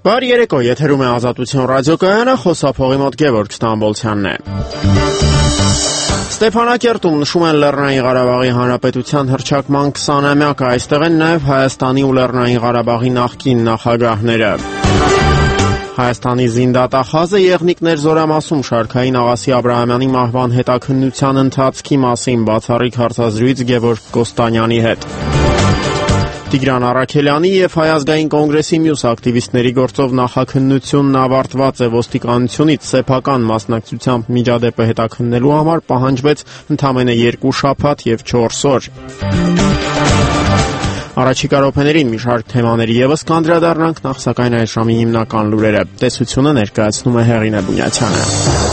Բարի երեկո, եթերում է Ազատություն ռադիոկայանը, խոսափողի մոտ Գևորգ Ստամբոլցյանն է։ Ստեփանակերտում նշում են Լեռնային Ղարաբաղի Հանրապետության հռչակման 20-ամյակը, այստեղ են նաև Հայաստանի ու Լեռնային Ղարաբաղի նախկին նախագահները։ Հայաստանի զինդատախազը Եղնիկներ զորամասում շարքային Աղասի Աբրահամյանի մահվան հետաքննության ընթացքի մասին բացառիկ հարցազրույց Գևորգ Կոստանյանի հետ։ Տիգրան Առաքելյանի և Հայ ազգային կոնգրեսի մյուս ակտիվիստների գործով նախաքննությունն ավարտված է, ոստիկանությունից սեփական մասնակցությամբ միջադեպը հետաքննելու համար պահանջվեց ընդամենը 2 շաբաթ և 4 օր։ Առաջիկա րոպեներին մի շարք թեմաների ևս կանդրադառնանք, նախ սակայն այս ժամի հիմնական լուրերը։ Տեսությունը ներկայացնում է Հեղինե Բունյացյանը։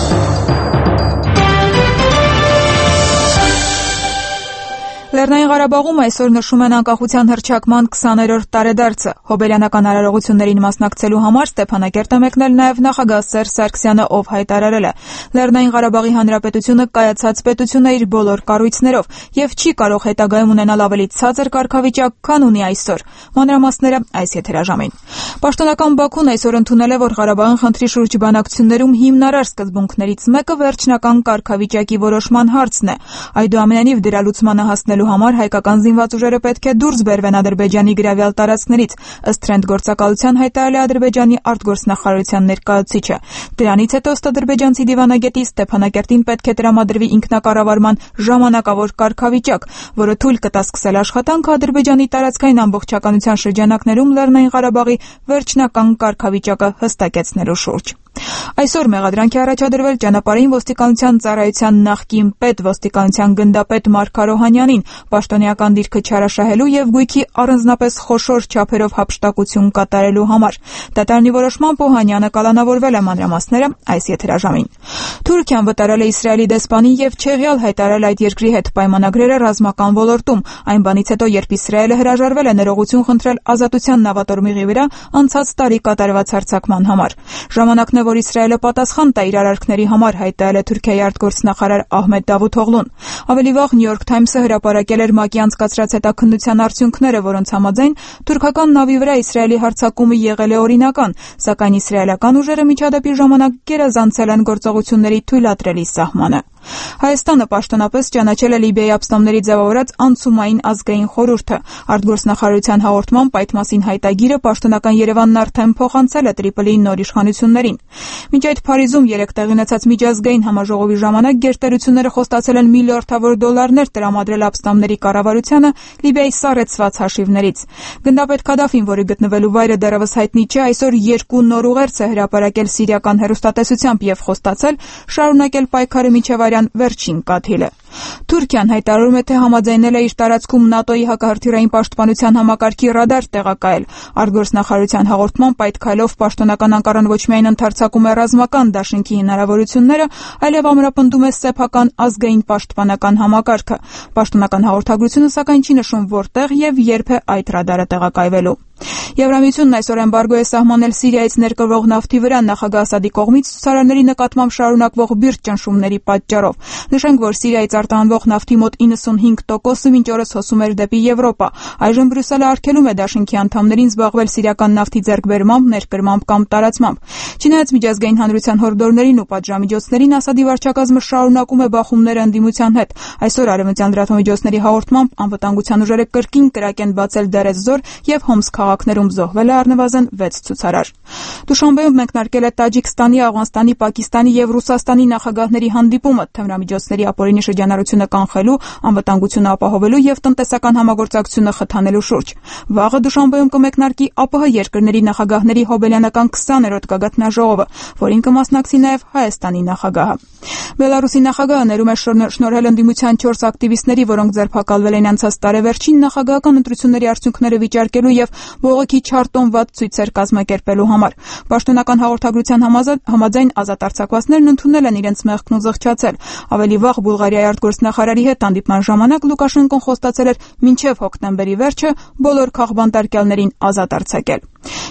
Լեռնային Ղարաբաղում այսօր նշում են անկախության հռչակման 20-րդ տարեդարձը։ Հոբելյանական արարողություններին մասնակցելու համար Ստեփանակերտ է մեկնել նաև նախագահ Սերժ Սարգսյանը, ով հայտարարել է. Լեռնային Ղարաբաղի Հանրապետությունը կայացած պետություն է իր բոլոր կառույցներով եւ չի կարող հետագայում ունենալ ավելի ցածր կարգավիճակ, քան ունի այսօր։ Մանրամասները այս եթերաժամին։ Պաշտոնական Բաքուն այսօր ընդունել է, որ Ղարաբաղի խնդրի շուրջ բանակցություններում հիմնարար սկզբունքներից մեկը վերջնական կարգավիճակի որոշման հարցն է։ Այդուամենայնիվ դրա լուծմանը հասնելու համար հայկական զինված ուժերը պետք է դուրս բերվեն Ադրբեջանի գրավյալ տարածքներից, ըստ Թրենդ գործակալության հայտարարել է Ադրբեջանի արտգործնախարարության ներկայացուցիչը։ Դրանից հետո ըստ ադրբեջանցի դիվանագետի Ստեփանակերտին պետք է տրամադրվի ինքնակառավարման ժամանակավոր կարգավիճակ, որը թույլ կտա սկսել աշխատանքը Ադրբեջանի տարածքային ամբողջականության շրջանակներում Լեռնային Ղարաբաղի վերջնական կարգավիճակը հստակեցնելու շուրջ։ Այսօր մեղադրանք է առաջադրվել ճանապարհային ոստիկանության ծառայության նախկին պետ ոստիկանության գնդապետ Մարկ Արոհանյանին պաշտոնեական դիրքը չարաշահելու եւ գույքի առանձնապես խոշոր չափերով հափշտակություն կատարելու համար։ Դատարանի որոշմամբ Օհանյանը կալանավորվել է, մանրամասները այս եթերաժամին։ Թուրքիան վտարել է Իսրայելի դեսպանին եւ չեղյալ հայտարարել այդ երկրի հետ պայմանագրերը ռազմական ոլորտում, այն բանից հետո, երբ Իսրայելը հրաժարվել է ներողություն խնդրել ազատության նավատորմի վրա անցած տարի կատարված հարձակման համար։ Ժամանակն է, որ Իսրայելը պատասխան տա իր արարքների համար, հայտարարել է Թուրքիայի արտգործնախարար Ահմեդ Դավութօղլուն։ Ավելի վաղ New York Times-ը հրապարակել էր ՄԱԿ-ի անցկացրած հետաքննության արդյունքները, որոնց համաձայն թուրքական նավի վրա Իսրայելի հարձակումը եղել է օրինական, սակայն իսրայելական ուժերը միջադեպի ժամանակ գերազանցել են գործողությունների թույլատրելի սահմանը։ Հայաստանը պաշտոնապես ճանաչել է Լիբիայի ապստամբների ձևավորած անցումային ազգային խորհուրդը։ Արտգործնախարարության հաղորդմամբ այդ մասին հայտագիրը պաշտոնական Երևանն արդեն փոխանցել է Տրիպոլիի նոր իշխանություններին։ Մինչ այդ Փարիզում երեկ տեղի ունեցած միջազգային համաժողովի ժամանակ գերտերությունները խոստացել են միլիարդավոր դոլարներ տրամադրել ապստամբների կառավարությանը Լիբիայի սառեցված հաշիվներից։ Գնդապետ Քադաֆին, որի գտնվելու վայրը դեռևս հայտնի չէ, այսօր 2 նոր ուղերձ է հրապարակել սիրիական հեռուստատեսությամբ եւ խոստացել շարունակել պայքարը մինչեւ վերջին կաթիլը։ Թուրքիան հայտարարում է, թե համաձայնել է իր տարածքում ՆԱՏՕ-ի հակահրթիռային պաշտպանության համակարգի ռադար տեղակայել։ Արտգործնախարարության հաղորդմամբ այդ քայլով պաշտոնական Անկարան ոչ միայն ընդարձակում է ռազմական դաշինքի հնարավորությունները, այլև ամրապնդում է սեփական ազգային պաշտպանական համակարգը։ Պաշտոնական հաղորդագրությունը սակայն չի նշում որտեղ եւ երբ է այդ ռադարը տեղակայվելու։ Եվրամիությունն այսօր էմբարգո է սահմանել Սիրիայից ներկրվող նավթի վրա նախագահ Ասադի կողմից ցուցարարների նկատմամբ շարունակվող բիրտ ճնշումների պատճառով։ Նշենք, որ Սիրիայից արտահանվող նավթի մոտ 95%-ը մինչ օրս հոսում էր դեպի Եվրոպա։ Այժմ Բրյուսելը արգելում է դաշինքի անդամներին զբաղվել սիրիական նավթի ձեռքբերմամբ, ներկրմամբ կամ տարածմամբ։ Չնայած միջազգային հանրության հորդորներին ու պատժամիջոցներին, Ասադի վարչակազմը շարունակում է բախումները ընդդիմության հետ։ Այսօր արևմտյան լրատվամիջոցների հաղորդմամբ անվտանգության ուժերը կրկին կրակ են բացել Դերեզզոր եւ Հոմս քաղաքներում զոհվել է առնվազն 6 ցուցարար։ Դուշանբեում մեկնարկել է Տաջիկստանի, Աֆղանստանի, Պակիստանի եւ Ռուսաստանի նախագահների հանդիպումը թմրամիջոցների ապօրինի շրջանառությունը կանխելու, անվտանգությունը ապահովելու եւ տնտեսական համագործակցությունը խթանելու շուրջ։ Վաղը Դուշանբեում կմեկնարկի ԱՊՀ երկրների նախագահների հոբելյանական 20-րդ գագաթնաժողովը, որին կմասնակցի նաեւ Հայաստանի նախագահը։ Բելարուսի նախագահը ներում է շնորհել ընդդիմության 4 ակտիվիստների, որոնք ձերբակալվել են անցած տարեվերջին նախագահական ընտրությունների արդյունքները վիճարկելու եւ բողոքի չարտոնված ցույցեր կազմակերպելու համար։ Պաշտոնական հաղորդագրության համաձայն ազատ արձակվածներն ընդունել են իրենց մեղքն ու զղջացել։ Ավելի վաղ Բուլղարիայի արտգործնախարարի հետ հանդիպման ժամանակ Լուկաշենկոն խոստացել էր մինչև հոկտեմբերի վերջը բոլոր քաղբանտարկյալներին ազատ արձակել։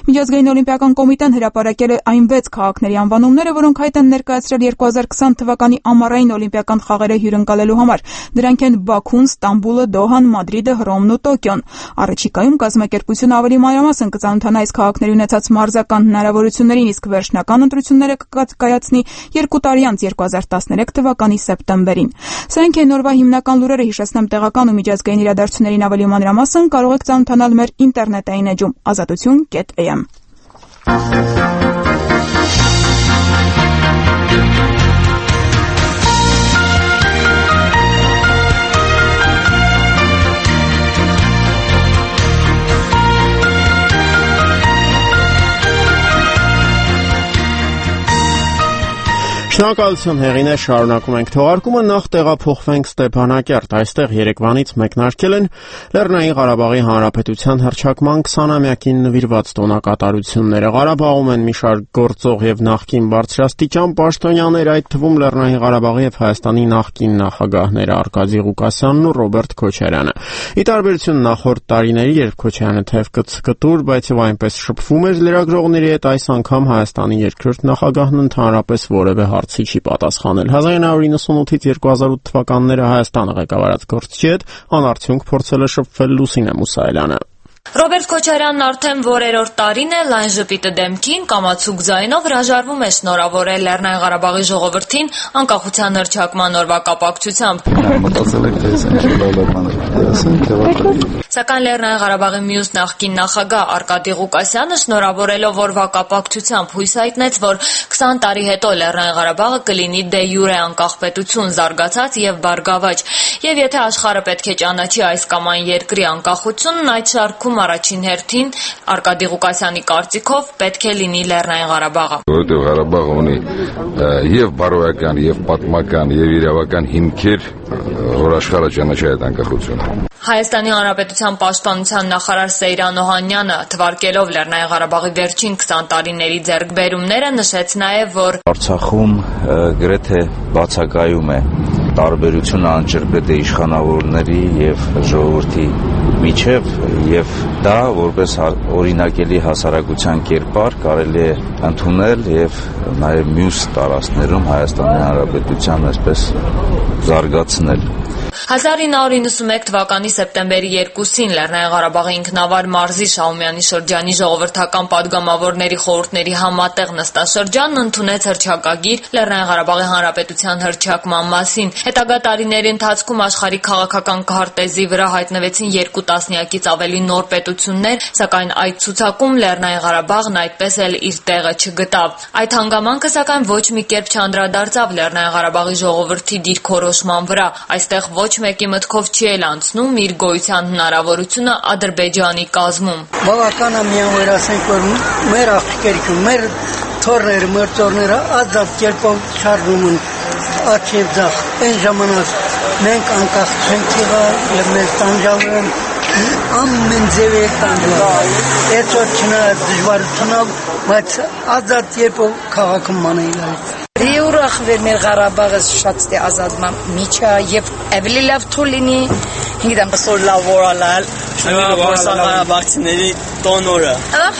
Միջազգային օլիմպիական կոմիտեն հրապարակել է այն 6 քաղաքների անվանումները, որոնք հայտ են ներկայացրել 2020 թվականի ամառային օլիմպիական խաղերը հյուրընկալելու համար։ Դրանք են Բաքուն, Ստամբուլը, Դոհան, Մադրիդը, Հռոմն ու Տոկիոն։ Առաջիկայում կազմակերպությունը ավելի մանրամասն կծանոթանա այս քաղաքների ունեցած մարզական հնարավորություններին, իսկ վերջնական ընտրությունները կկայացնի 2 տարի անց 2013 թվականի սեպտեմբերին։ Սրանք են նորվա հիմնական լուրերը, հիշեցնեմ տեղական ու միջազգային իրադարձություններին ավելի մանրամասն կարող եք ծանոթանալ մեր ինտերնետային էջում azatutun.am։ Շնորհակալություն հեղինե, շարունակում ենք թողարկումը, նախ տեղափոխվենք Ստեփանակերտ, այստեղ երեկվանից մեկնարկել են Լեռնային Ղարաբաղի Հանրապետության հռչակման 20-ամյակին նվիրված տոնակատարությունները։ Ղարաբաղում են մի շարք գործող եւ նախկին բարձրաստիճան պաշտոնյաներ, այդ թվում Լեռնային Ղարաբաղի եւ Հայաստանի նախկին նախագահները Արկադի Ղուկասյանն ու Ռոբերտ Քոչարյանը։ Ի տարբերություն նախորդ տարիների, երբ Քոչարյանը թեև կտոր, բայց եւ այնպես շփվում էր լրագրողների հետ, այս անգամ Հայաստանի երկրորդ նախագահն ընդհանրապես որևէ հարցի չի պատասխանել։ 1998-ից 2008 թվականները Հայաստանը ղեկավարած գործչի հետ անարդյունք փորձել է շփվել Լուսինե Մուսայելյանը։ Ռոբերտ Քոչարյանն արդեն որերորդ տարին է լայն ժպիտը դեմքին կամացուկ ձայնով հրաժարվում է շնորհավորել Լեռնային Ղարաբաղի ժողովրդին անկախության հռչակման օրվա կապակցությամբ։ Սակայն Լեռնային Ղարաբաղի մյուս նախկին նախագահ Արկադի Ղուկասյանը շնորհավորելով օրվա կապակցությամբ հույս հայտնեց, որ 20 տարի հետո Լեռնային Ղարաբաղը կլինի դե յուրե անկախ պետություն, զարգացած եւ բարգավաճ։ Եվ եթե աշխարհը պետք է ճանաչի այս կամ այն երկրի անկախությունն, այդ շարքում առաջին հերթին Արկադի Ղուկասյանի կարծիքով պետք է լինի Լեռնային Ղարաբաղը։ Որովհետև Ղարաբաղը ունի եւ բարոյական, եւ պատմական, եւ իրավական հիմքեր, որ աշխարհը ճանաչի այդ անկախությունը։ Հայաստանի Հանրապետության պաշտպանության նախարար Սեյրան Օհանյանը թվարկելով Լեռնային Ղարաբաղի վերջին 20 տարիների ձեռքբերումները նշեց նաև, որ Արցախում գրեթե բացակայում է տարբերությունը անջրպետ իշխանավորների եւ ժողովրդի միջև եւ դա որպես օրինակելի հասարակության կերպար կարելի է ընդունել եւ նաեւ մյուս տարածքներում Հայաստանի Հանրապետության այսպես զարգացնել։ 1991 թվականի սեպտեմբերի 2-ին Լեռնային Ղարաբաղի ինքնավար մարզի Շահումյանի շրջանի ժողովրդական падգամավորների խորհուրդների համատեղ նստաշրջանն ընդունեց հռչակագիր Լեռնային Ղարաբաղի Հանրապետության հռչակման մասին։ Հետագա տարիների ընթացքում աշխարհի քաղաքական քարտեզի վրա հայտնվեցին 2 տասնյակից ավելի նոր պետություններ, սակայն այդ ցուցակում Լեռնային Ղարաբաղն այդպես էլ իր տեղը չգտավ։ Այդ հանգամանքը սակայն ոչ մի կերպ չանդրադարձավ Լեռնային Ղարաբաղի ժողովրդի դիրքորոշման վրա։ Այստեղ ոչ մեկի մտքով չի էլ անցնում իր գոյության հնարավորությունը Ադրբեջանի կազմում։ Բավական է միայն որ ասենք, որ մեր աղջիկները, մեր թորները, մեր ծորները ազատ կերպով շարժում են աջ եւ ձախ։ Այն ժամանակ մենք անկախ չենք եղել եւ մեզ տանջալու են ամեն ձևի տանջալ։ Էցո չնայած դժվարությունով, բայց ազատ կերպով քաղաքում մանեին։ Ուրախ մեր Ղարաբաղը շատ է ազատման միջա եւ ավելի լավ թույլինի գիտեմ այսօր լավ օրալալ Ղարաբաղցիների տոնորը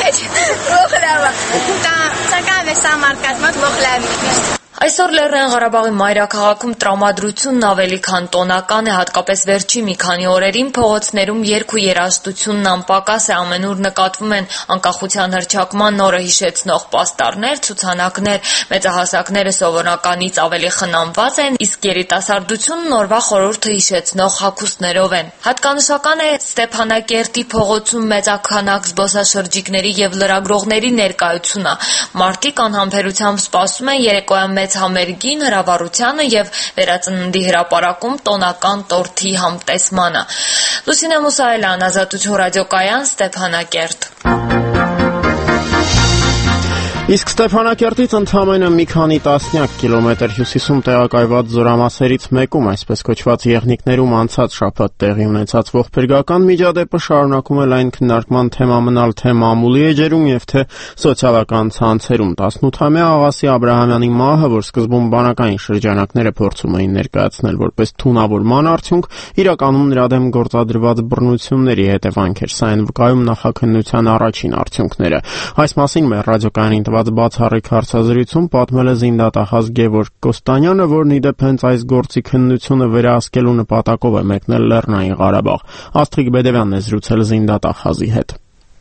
Այսօր Լեռնային Ղարաբաղի մայրաքաղաքում տրամադրությունն ավելի քան տոնական է, հատկապես վերջի մի քանի օրերին փողոցներում երգ ու երաժշտությունն անպակաս է, ամենուր նկատվում են անկախության հռչակման օրը հիշեցնող պաստառներ, ցուցանակներ, մեծահասակները սովորականից ավելի խնամված են, իսկ երիտասարդությունն օրվա խորհուրդը հիշեցնող հագուստներով են։ Հատկանշական է Ստեփանակերտի փողոցում մեծաքանակ զբոսաշրջիկների եւ լրագրողների ներկայությունը։ Մարդիկ անհամբերությամբ սպասում են երեկոյան մեծ համերգին, հրավառությանը եւ վերածննդի հրապարակում տոնական տորթի համտեսմանը։ Լուսինե Մուսայելյան, Ազատություն ռադիոկայան, Ստեփանակերտ։ Իսկ Ստեփանակերտից ընդամենը մի քանի տասնյակ կիլոմետր հյուսիսում տեղակայված զորամասերից մեկում, այսպես կոչված եղնիկներում անցած շաբաթ տեղի ունեցած ողբերգական միջադեպը շարունակում է լայն քննարկման թեմա մնալ թե մամուլի էջերում եւ թե սոցիալական ցանցերում։ 18-ամյա Աղասի Աբրահամյանի մահը, որ սկզբում բանակային շրջանակները փորձում էին ներկայացնել որպես թունավորման արդյունք, իրականում նրա դեմ գործադրված բռնությունների հետևանք էր։ Սա այն վկայում նախաքննության առաջին արդյունքները։ Այս մասին մեր ռադիոկայանին բացառիկ հարցազրույցում պատմել է զինդատախազ Գևորգ Կոստանյանը, որն ի դեպ հենց այս գործի քննությունը վերահսկելու նպատակով է մեկնել Լեռնային Ղարաբաղ։ Աստղիկ Բեդևյանն է զրուցել զինդատախազի հետ։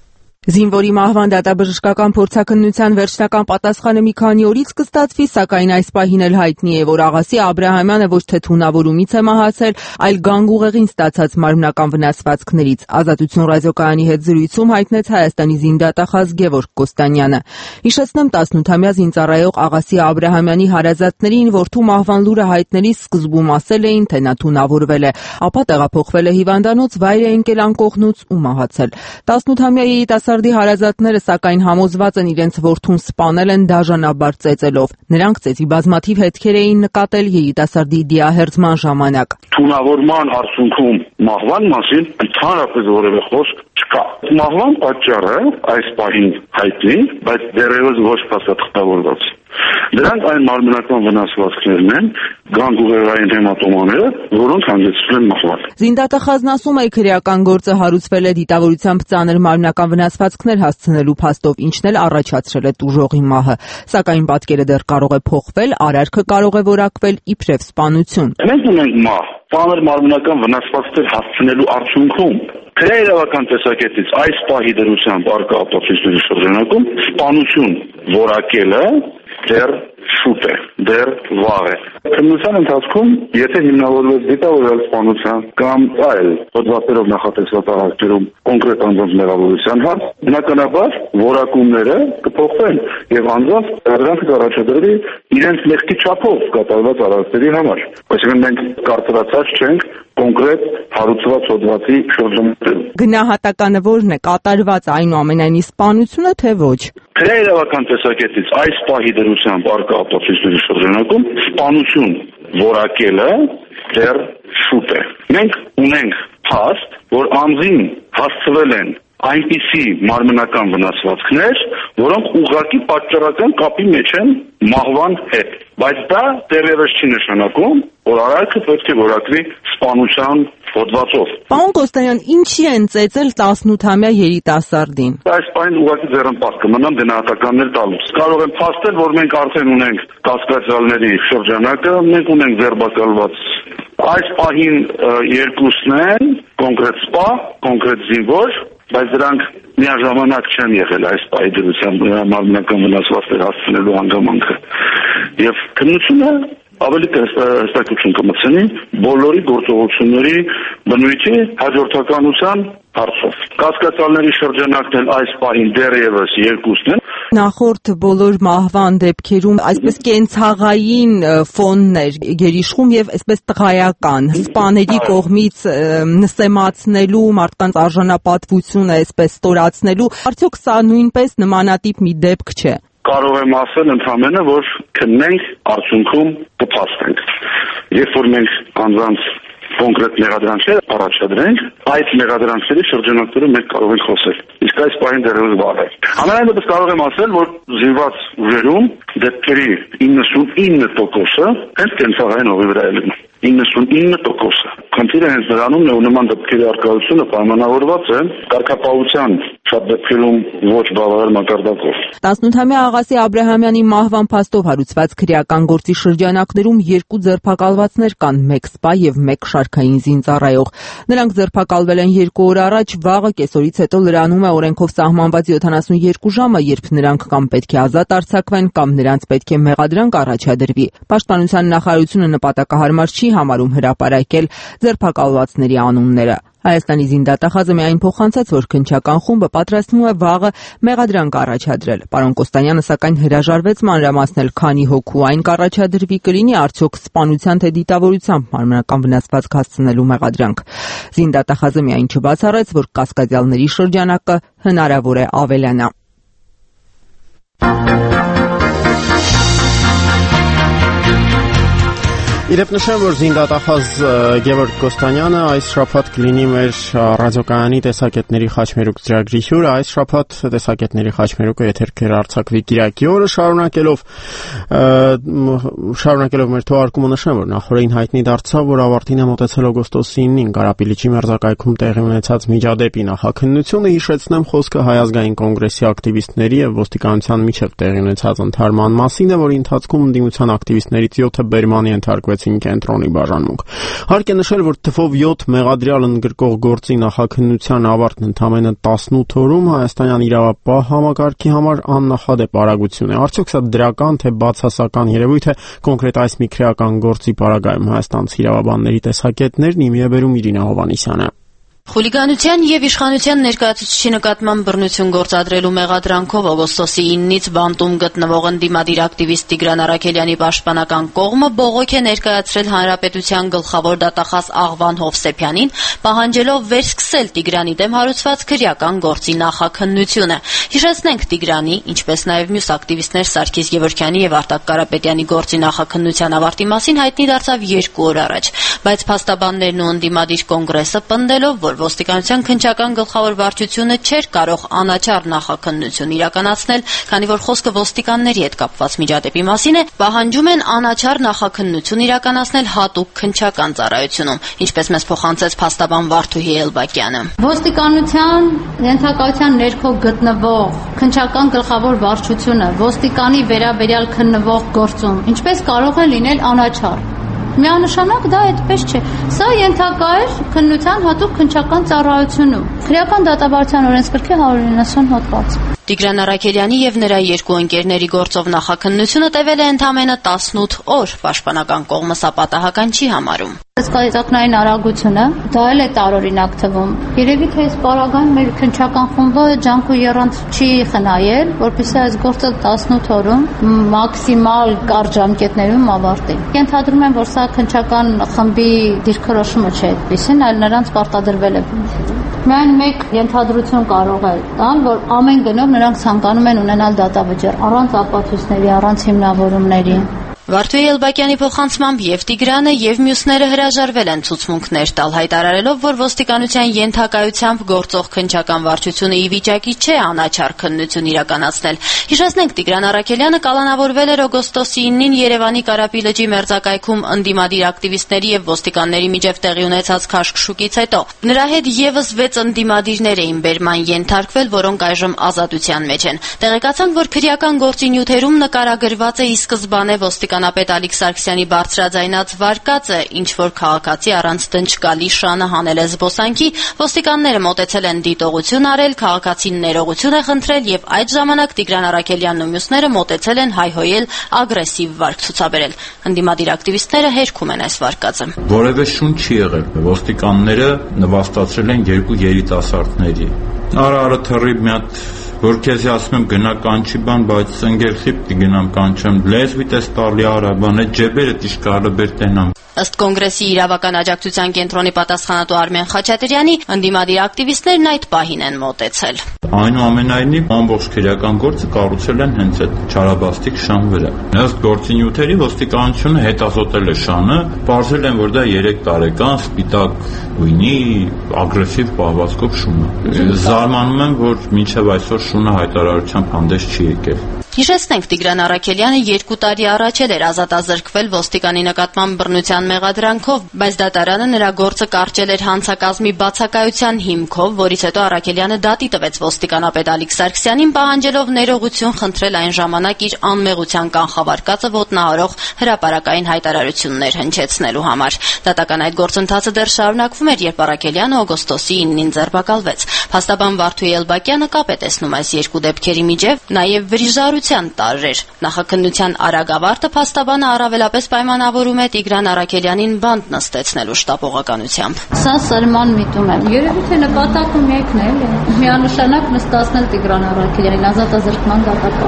Զինվորի մահվան դատաբժշկական փորձաքննության վերջնական պատասխանը մի քանի օրից կստացվի, սակայն այս պահին էլ հայտնի է, որ Աղասի Աբրահամյանը ոչ թե թունավորումից է մահացել, այլ գանգուղեղին ստացած մարմնական վնասվածքներից։ Ազատություն ռադիոկայանի հետ զրույցում հայտնեց Հայաստանի զինդատախազ Գևորգ Կոստանյանը։ Հիշեցնեմ, 18-ամյա զինծառայող Աղասի Աբրահամյանի հարազատներին որդու մահվան լուրը հայտնելիս սկզբում ասել էին, թե նա թունավորվել է, ապա տեղափոխվել է հիվանդանոց, վայր է ընկել անկողնուց ու մահացել։ 18-ամյա երիտասարդի հարազատները սակայն համոզված են իրենց որդուն սպանել են դաժանաբար ծեծելով։ Նրանք ծեծի բազմաթիվ հետքեր էին նկատել երիտասարդի դիահերձման ժամանակ։ Թունավորման արդյունքում մահվան մասին ընդհանրապես որևէ խոսք չկա։ Մահվան պատճառը այս պահին հայտնի, բայց դեռևս ոչ փաստաթղթավորված։ Դրանք այն մարմնական վնասվածքներն են, գանգուղեղային հեմատոմաները, որոնք հանգեցրել են մահվան։ Զինդատախազն ասում է, քրեական գործը հարուցվել է դիտավորությամբ ծանր մարմնական վնասվածքներ հասցնելու փաստով, ինչն էլ առաջացրել է տուժողի մահը։ Սակայն պատկերը դեռ կարող է փոխվել, արարքը կարող է որակվել իբրև սպանություն։ Մենք ունենք մահ, ծանր մարմնական վնասվածքներ հասցնելու արդյունքում քրեական տեսակետից այս պահի դրությամբ արկա ապացույցների շրջանակում սպանություն որակելը դեռ շուտ է, դեռ վաղ է։ Քննության ընթացքում, եթե հիմնավորվեց դիտավորյալ սպանության կամ այլ հոդվածերով նախատեսված արարքներում կոնկրետ անձանց մեղավորության հարց, բնականաբար որակումները կփոխվեն եւ անձանց դրանք կառաջադրվի իրենց մեղքի չափով կատարված արարքների համար։ Այսինքն մենք կարծրացած չենք կոնկրետ հարուցված հոդվածի շրջանակներում։ Գնահատականը որն է, կատարված այնուամենայնիվ սպանությունը թե ոչ։ Քրեական տեսակետից այս պահի դրությամբ արկա ապացույցների շրջանակում սպանություն որակելը դեռ շուտ է։ Մենք ունենք փաստ, որ անձին հասցվել են այնպիսի մարմնական վնասվածքներ, որոնք ուղղակի պատճառական կապի մեջ են մահվան հետ, բայց դա դեռևս չի նշանակում, որ արարքը պետք է որակվի սպանության հոդվածով։ Պարոն Կոստանյան, ինչի են ծեծել 18-ամյա երիտասարդին։ Այս պահին ուղղակի ձեռնպահ կմնամ գնահատականներ տալուց։ Կարող եմ փաստել, որ մենք արդեն ունենք կասկածյալների շրջանակը, մենք ունենք ձերբակալված։ Այս պահին երկուսն են, կոնկրետ սպա, կոնկրետ զինվոր, բայց դրանք միաժամանակ չեն եղել այս պահի դրությամբ մարմնական վնասվածքներ հասցնելու հանգամանքը։ Եվ քննությունը ավելի հստակություն կմտցնի բոլորի գործողությունների բնույթի հաջորդականության հարցով։ Կասկածյալների շրջանակն էլ այս պահին դեռևս երկուսն են։ Նախորդ բոլոր մահվան դեպքերում այսպես կենցաղային ֆոնն էր գերիշխում եւ այսպես տղայական սպաների կողմից նսեմացնելու մարդկանց արժանապատվությունը այսպես ստորացնելու, արդյոք սա նույնպես նմանատիպ մի դեպք չէ։ Կարող եմ ասել ընդհանրապես, որ քննենք, արդյունքում կփաստենք։ Երբ որ մենք անձանց կոնկրետ մեղադրանքներ առաջադրենք, այդ մեղադրանքների շրջանակներում մենք կարող ենք խոսել։ Իսկ այս պահին դեռևս վաղ է։ Համենայն դեպս կարող եմ ասել, որ զինված ուժերում դեպքերի 99%-ը հենց կենցաղային հողի վրա է լինում։ 99%-ը։ Խնդիրը հենց նրանում է, ու նման դեպքերի առկայությունը պայմանավորված է կարգապահության շատ դեպքերում ոչ բավարար մակարդակով։ 18-ամյա Աղասի Աբրահամյանի մահվան փաստով հարուցված քրեական գործի շրջանակներում երկու ձերբակալվածներ կան՝ մեկ սպա եւ մեկ շարքային զինծառայող։ Նրանք ձերբակալվել են 2 օր առաջ, վաղը կեսօրից հետո լրանում է օրենքով սահմանված 72 ժամը, երբ նրանք կամ պետք է ազատ արձակվեն, կամ նրանց պետք է մեղադրանք առաջադրվի։ Պաշտպանության նախարարությունը նպատակահարմար չի համարում հրապարակել ձերբակալվածների անունները։ Հայաստանի զինդատախազը միայն փոխանցեց, որ քննչական խումբը պատրաստվում է վաղը մեղադրանք առաջադրել։ Պարոն Կոստանյանը սակայն հրաժարվեց մանրամասնել, քանի հոգու այն կառաջադրվի, կլինի արդյոք սպանության թե դիտավորությամբ մարմնական վնասվածք հասցնելու մեղադրանք։ Զինդատախազը միայն չբացառեց, որ կասկածյալների շրջանակը հնարավոր է ավելանա։ Իրեւ նշեմ, որ զինդատախազ Գևորգ Կոստանյանը այս շաբաթ կլինի մեր ռադիոկայանի տեսակետների խաչմերուկ ծրագրի հյուրը։ Այս շաբաթ տեսակետների խաչմերուկը եթեր կհեռարձակվի Կիրակի օրը, շարունակելով մեր թողարկումը նշեմ, որ նախորդին հայտնի դարձավ, որ ավարտին է մոտեցել օգոստոսի 9-ին Կարապիլիչի մերձակայքում տեղի ունեցած միջադեպի նախաքննությունը։ Հիշեցնեմ, խոսքը Հայ ազգային կոնգրեսի ակտիվիստների եւ ոստիկանության միջև տեղի ունեցած ընդհարման մասին է, որի ընթացքում ընդդիմության ակտիվիստներից 7-ը բերմանի ենթարկվեցին կենտրոնի բաժանմունք։ Հարկ է նշել, որ թվով 7 մեղադրյալ ընդգրկող գործի նախաքննության ավարտն ընդամենը 18 օրում հայաստանյան իրավապահ համակարգի համար աննախադեպ արագություն է։ Արդյոք սա դրական թե բացասական երևույթ է կոնկրետ այս մի քրեական գործի պարագայում հայաստանցի իրավաբանների տեսակետներն իմի է բերում Իրինա Հովհաննիսյանը։ Խուլիգանության եւ իշխանության ներկայացուցիչի նկատմամբ բռնություն գործադրելու մեղադրանքով օգոստոսի 9-ից բանտում գտնվող ընդդիմադիր ակտիվիստ Տիգրան Արաքելյանի պաշտպանական կողմը բողոք է ներկայացրել Հանրապետության գլխավոր դատախազ Աղվան Հովսեփյանին, պահանջելով վերսկսել Տիգրանի դեմ հարուցված քրեական գործի նախաքննությունը։ Հիշեցնենք, Տիգրանի, ինչպես նաեւ մյուս ակտիվիստներ Սարգիս Գևորգյանի եւ Արտակ Կարապետյանի գործի նախաքննության ավարտի մասին հայտնի դարձավ 2 օր առաջ, բայց փաստաբաններն ու ընդդիմադիր կոնգրեսը պնդելով, որ ոստիկանության քննչական գլխավոր վարչությունը չէր կարող անաչառ նախաքննություն իրականացնել, քանի որ խոսքը ոստիկանների հետ կապված միջադեպի մասին է, պահանջում են անաչառ նախաքննություն իրականացնել հատուկ քննչական ծառայությունում, ինչպես մեզ փոխանցեց փաստաբան Վարդուհի Էլբակյանը։ Ոստիկանության ենթակայության ներքո գտնվող քննչական գլխավոր վարչությունը ոստիկանի վերաբերյալ քննվող գործում ինչպես կարող է լինել անաչառ։ Միանշանակ դա այդպես չէ։ Սա ենթակա է քննության հատուկ քննչական ծառայությունում։ Քրեական դատավարության օրենսգրքի 190 հոդված։ Տիգրան Արաքելյանի եւ նրա 2 ընկերների գործով նախաքննությունը տևել է ընդամենը 18 օր, պաշտպանական կողմը սա պատահական չի համարում։ Սկզբնային արագությունը դա էլ է տարօրինակ թվում։ Երևի թե այս պարագան մեր քննչական խումբը ջանք ու եռանց չի խնայել, որպեսզի այս գործը 18 օրում մաքսիմալ կարճ ժամկետներում ավարտի։ Ենթադրում եմ, որ սա քննչական խմբի դիրքորոշումը չէ այդպեսին, այլ նրանց պարտադրվել է։ Միայն մեկ ենթադրություն կարող է տալ, որ ամեն գնով նրանք ցանկանում են ունենալ դատավճիռ առանց ապացույցների, առանց հիմնավորումների։ Վարդուհի Էլբակյանի փոխանցմամբ եւ Տիգրանը եւ մյուսները հրաժարվել են ցուցմունքներ տալ, հայտարարելով, որ ոստիկանության ենթակայությամբ գործող քննչական վարչությունը ի վիճակի չէ անաչառ քննություն իրականացնել։ Հիշեցնենք, Տիգրան Արաքելյանը կալանավորվել էր օգոստոսի 9-ին Երևանի Կարապիլիչի մերձակայքում ընդդիմադիր ակտիվիստների եւ ոստիկանների միջև տեղի ունեցած քաշքշուկից հետո։ Նրա հետ եւս 6 ընդդիմադիրներ էին բերման ենթարկվել, որոնք այժմ ազատության մեջ են։ Տեղեկացանք, որ քրեական գործի նյութերում նկարագրված է ի սկզբանե ոստիկանապետ Ալիկ Սարգսյանի բարձրաձայնած վարկածը, ինչ որ քաղաքացի առանց դնչկալի շանը հանել է զբոսանքի, ոստիկանները մոտեցել են դիտողություն արել, քաղաքացին ներողություն է խնդրել եւ այդ ժամանակ Տիգրան Արաքելյանն ու մյուսները մոտեցել են հայհոյել, ագրեսիվ վարք ցուցաբերել։ Ընդդիմադիր ակտիվիստները հերքում են այս վարկածը։ Որևէ շուն չի եղել։ Ոստիկանները նվաստացրել են 2 երիտասարդների։ Արա թռի մի հատ որ քեզ ասում եմ գնա կանչի բան, բայց ընկեր խիպ գնամ կանչեմ, լեզվիտ է ստալի արաբան, այդ ջեբերը տիշկարը բեր տենամ։ Ըստ Կոնգրեսի իրավական աջակցության կենտրոնի պատասխանատու Արմեն Խաչատրյանի, ընդդիմադիր ակտիվիստներն այդ պահին են մոտեցել։ Այնուամենայնիվ ամբողջ քրեական գործը կառուցել են հենց այդ չարաբաստիկ շան վրա։ Ըստ գործի նյութերի ոստիկանությունը հետազոտել է շանը, պարզել են, որ դա 3 տարեկան սպիտակ գույնի ագրեսիվ պահվածքով շուն է։ Զարմանում եմ, որ մինչև այսօր շունը հայտարարությամբ հանդես չի եկել։ Հիշեցնենք, Տիգրան Արաքելյանը 2 տարի առաջ էր ազատազրկվել ոստիկանի նկատմամբ բռնության մեղադրանքով, բայց դատարանը նրա գործը կարճել էր հանցակազմի բացակայության հիմքով, որից հետո Արաքելյանը դատի տվեց ոստիկանապետ Ալիկ Սարգսյանին, պահանջելով ներողություն խնդրել այն ժամանակ իր անմեղության կանխավարկածը ոտնահարող հրապարակային հայտարարություններ հնչեցնելու համար։ Դատական այդ գործընթացը դեռ շարունակվում էր, երբ Արաքելյանը օգոստոսի 9-ին ձերբակալվեց։ Փաստաբան Վարդուհի Էլբակյանը կապ է տեսնում այս 2 դեպքերի միջև, նաև վրիժարության տարրեր։ Նախաքննության արագ ավարտը փաստաբանը առավելապես պայմանավորում է Տիգրան Արաքելյանին բանտ նստեցնելու շտապողականությամբ։ Սա սրման միտում է։ Երևի թե նպատակը մեկն է, միանշանակ նստացնել Տիգրան Արաքելյանին ազատազրկման դատապարտել։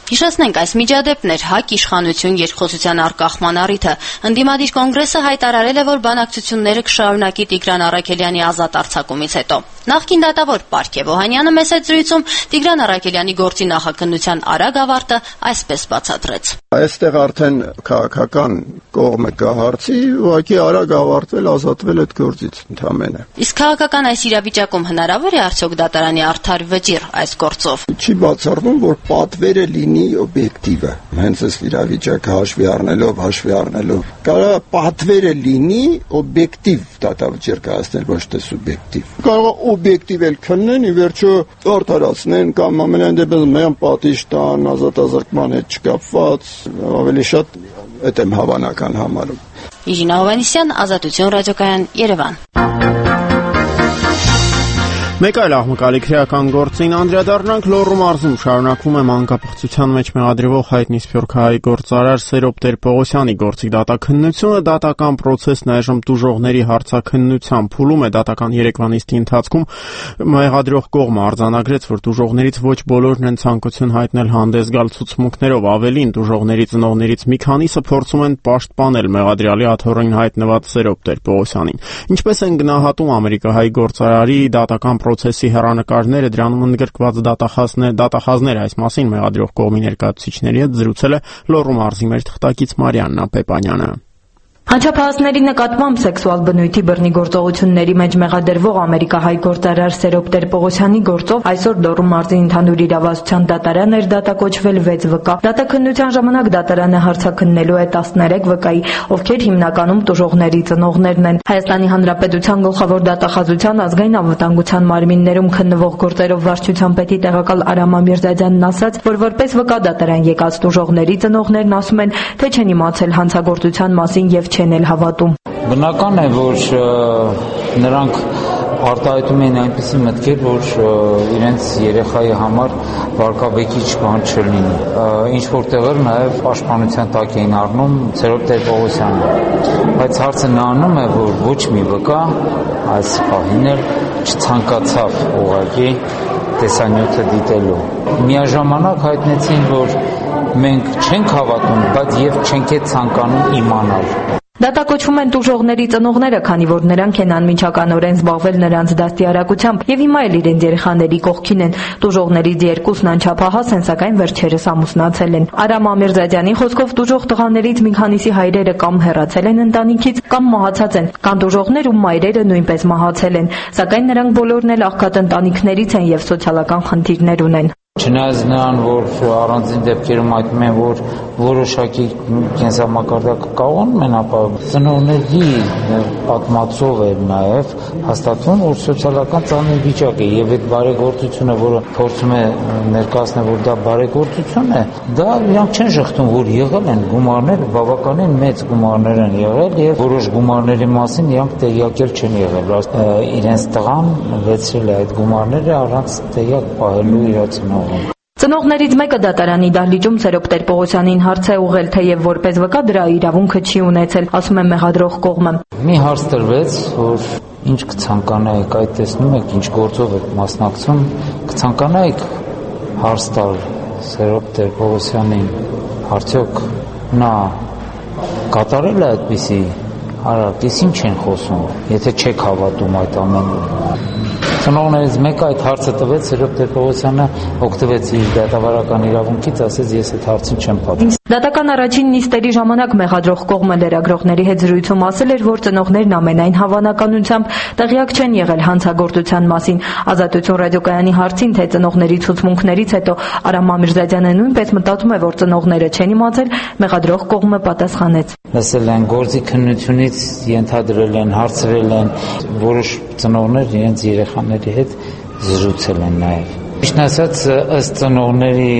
Հիշեցնենք, այս միջադեպներ ՀԱԿ իշխանություն երկխոսության առկախման առիթը։ Ընդդիմադիր կոնգրեսը հայտարարել է, որ բանակցությունները կշարունակի Տիգրան Առաքելյանի ազատ արձակումից հետո։ Նախկին դատավոր Պարքև Օհանյանը մեծ զրույցում Տիգրան Առաքելյանի գործի նախաքննության արագ ավարտը այսպես բացատրեց. Այստեղ արդեն քաղաքական կողմը կա հարցի, ուղղակի արագ ավարտվել, ազատվել այդ գործից ընդամենը։ Իսկ քաղաքական այս իրավիճակում հնարավոր է արդյոք դատարանի արդար վճիռ այս գործով։ Չի բացառվում, որ պատվերը լինի օբյեկտիվը։ Հենց այս իրավիճակը հաշվի առնելով, կարող է պատվերը լինի օբյեկտիվ դատավճիռ կայացնել, ոչ թե սուբյեկտիվ։ Կարող է օբյեկտիվ էլ քննեն, ի վերջո արդարացնեն կամ ամենայն դեպքում մեղմ պատիժ տան, ազատազրկման հետ չկապված, ավելի շատ այդ եմ հավանական համարում։ Իժինա Հովհաննիսյան, Ազատություն ռադիոկայան, Երևան։ Մեկ այլ աղմկալի քրեական գործին անդրադառնանք Լոռու մարզում շարունակվում է մանկապղծության մեջ մեղադրվող հայտնի սփյուռքահայ գործարար Սերոբ Տեր-Պողոսյանի գործի դատաքննությունը դատական process-ն այժմ տուժողների հարցաքննության փուլում է դատական երեկվանիստի ընթացքում մեղադրող կողմը արձանագրեց, որ տուժողներից ոչ բոլորն են ցանկություն հայտնել հանդես գալ ցուցմունքներով, ավելին տուժողների ծնողներից մի քանիսը փորձում են պաշտպանել մեղադրյալի աթոռին հայտնված Սերոբ Տեր-Պողոսյանին։ Ինչպես են գնահատում ամերիկահայ գործարարի դատական process-ի հեռանկարները, դրանում ընդգրկված դատախազներ այս մասին մեղադրող կողմի ներկայացուցիչների հետ զրուցել է Լոռու մարզի մեր թղթակից Մարիաննա Պեպանյանը։ Անչափահասների նկատմամբ սեքսուալ բնույթի բռնի գործողությունների մեջ մեղադրվող ամերիկահայ գործարար Սերոբ Տեր-Պողոսյանի գործով այսօր Լոռու մարզի ընդհանուր իրավասության դատարան էր դատակոչվել 6 վկա։ Դատաքննության ժամանակ դատարանը հարցաքննելու է 13 վկայի, ովքեր հիմնականում տուժողների ծնողներն են։ Հայաստանի Հանրապետության գլխավոր դատախազության ազգային անվտանգության մարմիններում քննվող գործերով վարչության պետի տեղակալ Արամ Ամիրզադյանն ասաց, որ որպես վկա դատարան եկած տուժողների ծնողներն ասում են, թե չեն իմացել հանցագործության մասին եւ չեն էլ հավատում։ Բնական է, որ նրանք արտահայտում են այնպիսի մտքեր, որ իրենց երեխայի համար վարկաբեկիչ բան չլինի։ Ինչ որ տեղեր նաև պաշտպանության տակ էին առնում Սերոբ Տեր-Պողոսյանը։ Բայց հարցը նրանում է, որ ոչ մի վկա այս պահին էլ չցանկացավ ուղղակի տեսանյութը դիտելու։ Միաժամանակ հայտնեցին, որ մենք չենք հավատում, բայց եւ չենք էլ ցանկանում իմանալ։ Դատակոչվում են տուժողների ծնողները, քանի որ նրանք են անմիջականորեն զբաղվել նրանց դաստիարակությամբ եւ հիմա էլ իրենց երեխաների կողքին են։ Տուժողներից երկուսն անչափահաս են, սակայն վերջերս ամուսնացել են։ Արամ Ամիրզադյանի խոսքով տուժող տղաներից մի քանիսի հայրերը կամ հեռացել են ընտանիքից, կամ մահացած են։ Կան տուժողներ, ում մայրերը նույնպես մահացել են, սակայն նրանք բոլորն էլ աղքատ ընտանիքներից են եւ սոցիալական խնդիրներ ունեն։ Չնայած նրան, որ առանձին դեպքերում այդում են, որ որոշակի կենսամակարդակը կարողանում են, ապա ծնողների պատմածով է նաև հաստատվում, որ սոցիալական ծանր վիճակ է եւ այդ բարեգործությունը, որը փորձում է ներկայացնել, որ դա բարեգործություն է, դա իրանք չեն շղթում, որ եղել են գումարներ, բավականին մեծ գումարներ են եղել եւ որոշ գումարների մասին իրանք տեղյակ չեն եղել։ Իրենց տղան վերցրել է այդ գումարները առանց տեղյակ պահելու իր ծնողը։ Ծնողներից մեկը դատարանի դահլիճում Սերոբ Տեր-Պողոսյանին հարց է ուղղել, թեև որպես վկա դրա իրավունքը չի ունեցել, ասում է մեղադրող կողմը։ Մի հարց տրվեց, որ ինչ կցանկանայիք, այդ տեսնում եք, ինչ գործով եք մասնակցում, կցանկանայիք հարց տալ Սերոբ Տեր-Պողոսյանին, արդյոք նա կատարել է այդպիսի արարք, ես ինչ են խոսում, եթե չեք հավատում այդ ամենը։ Ծնողներից մեկը այդ հարցը տվեց, Սերոբ Տեր-Պողոսյանը օգտվեց իր դատավարական իրավունքից, ասեց ես այդ հարցին չեմ պատասխանում։ Դատական առաջին նիստերի ժամանակ մեղադրող կողմը լրագրողների հետ զրույցում ասել էր, որ ծնողներն ամենայն հավանականությամբ տեղյակ չեն եղել հանցագործության մասին։ Ազատություն ռադիոկայանի հարցին, թե ծնողների ցուցմունքներից հետո Արամ Ամիրզադյանը նույնպես մտածում է, որ ծնողները չեն իմացել, մեղադրող կողմը պատասխանեց։ Լսել են գործի քննությունից ենթադրել են, հարցրել են, որոշ ծնողներ իրենց երեխաների հետ զրուցել են նաև։ Ճիշտն ասած, ըստ ծնողների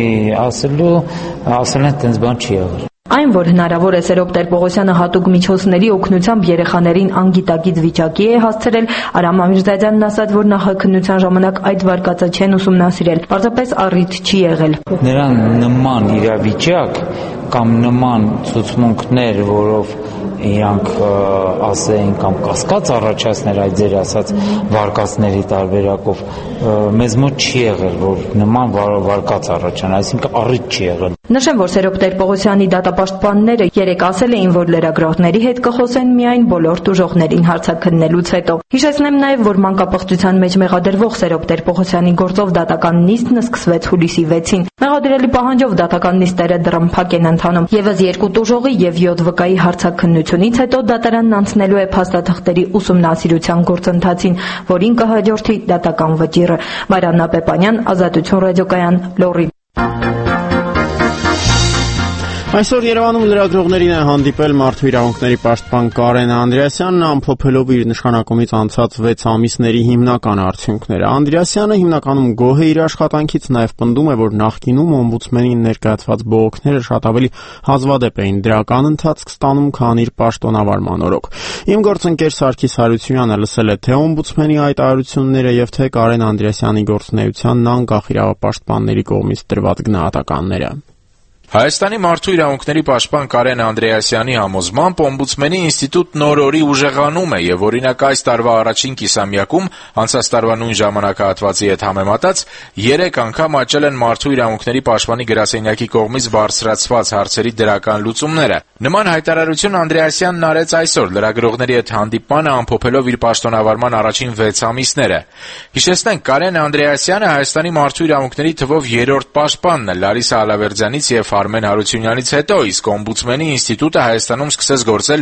ասել են, տենց բան չի եղել։ Այն, որ հնարավոր է Սերոբ Տեր-Պողոսյանը հատուկ միջոցների օգնությամբ երեխաներին անգիտակից վիճակի է հասցրել, Արամ Ամիրզադյանն ասաց, որ նախաքննության ժամանակ այդ վարկածը չեն ուսումնասիրել, պարզապես առիթ չի եղել։ Նրան նման իրավիճակ կամ նման ցուցմունքներ, որով իրանք ասեն կամ կասկած առաջացներ այդ ձեր ասած վարկածների տարբերակով մեզ մոտ չի եղել, որ նման վարկած առաջանա, այսինքն առիթ չի եղել։ Նշեմ, որ Սերոբ Տեր-Պողոսյանի դատապաշտպանները երեկ ասել էին, որ լրագրողների հետ կխոսեն միայն բոլոր տուժողներին հարցաքննելուց հետո։ Հիշեցնեմ նաև, որ մանկապղծության մեջ մեղադրվող Սերոբ Տեր-Պողոսյանի գործով դատական նիստն սկսվեց հուլիսի 6-ին։ Մեղադրելի պահանջով դատական նիստերը դռնփակ են ընթանում։ Եվս 2 տուժողի եւ 7 վկայի հարցաքննությունից հետո դատարանն անցնելու է փաստաթղթերի ուսումնասիրության գործընթացին, որին կհաջորդի դատական վճիռը։ Մարիաննա Պեպանյան, Ազատություն ռադիոկայան, Լոռի։ Այսօր Երևանում լրագրողներին է հանդիպել Մարդու իրավունքների պաշտպան Կարեն Անդրեասյանն, ամփոփելով իր նշանակումից անցած 6 ամիսների հիմնական արդյունքները։ Անդրեասյանը հիմնականում գոհ է իր աշխատանքից, նաև պնդում է, որ նախկինում օմբուդսմենին ներկայացված բողոքները շատ ավելի հազվադեպ էին դրական ընթացք ստանում, քան իր պաշտոնավարման օրոք։ Իմ գործընկեր Սարգիս Հարությունյանը լսել է թե օմբուդսմենի հայտարարությունները եւ թե Կարեն Անդրեասյանի գործունեությանն անկախ իրավապաշտպանների կողմից տրված գնահատականները։ Հայաստանի մարդու իրավունքների պաշտպան Կարեն Անդրեասյանի համոզմամբ օմբուդսմենի ինստիտուտն օր-օրի ուժեղանում է եւ օրինակ այս տարվա առաջին կիսամյակում անցած տարվա նույն ժամանակահատվածի հետ համեմատած 3 անգամ աճել են մարդու իրավունքների պաշտպանի գրասենյակի կողմից բարձրացված հարցերի դրական լուծումները։ Նման հայտարարություն Անդրեասյանն արեց այսօր լրագրողների հետ հանդիպմանը ամփոփելով իր պաշտոնավարման առաջին 6 ամիսները։ Հիշեցնենք, Կարեն Անդրեասյանը Հայաստանի մարդու իրավունքների թվով 3-րդ պաշտպանն է Լարիսա Ալավերդյանից եւ Արմեն Հարությունյանից հետո, իսկ օմբուդսմենի ինստիտուտը Հայաստանում սկսեց գործել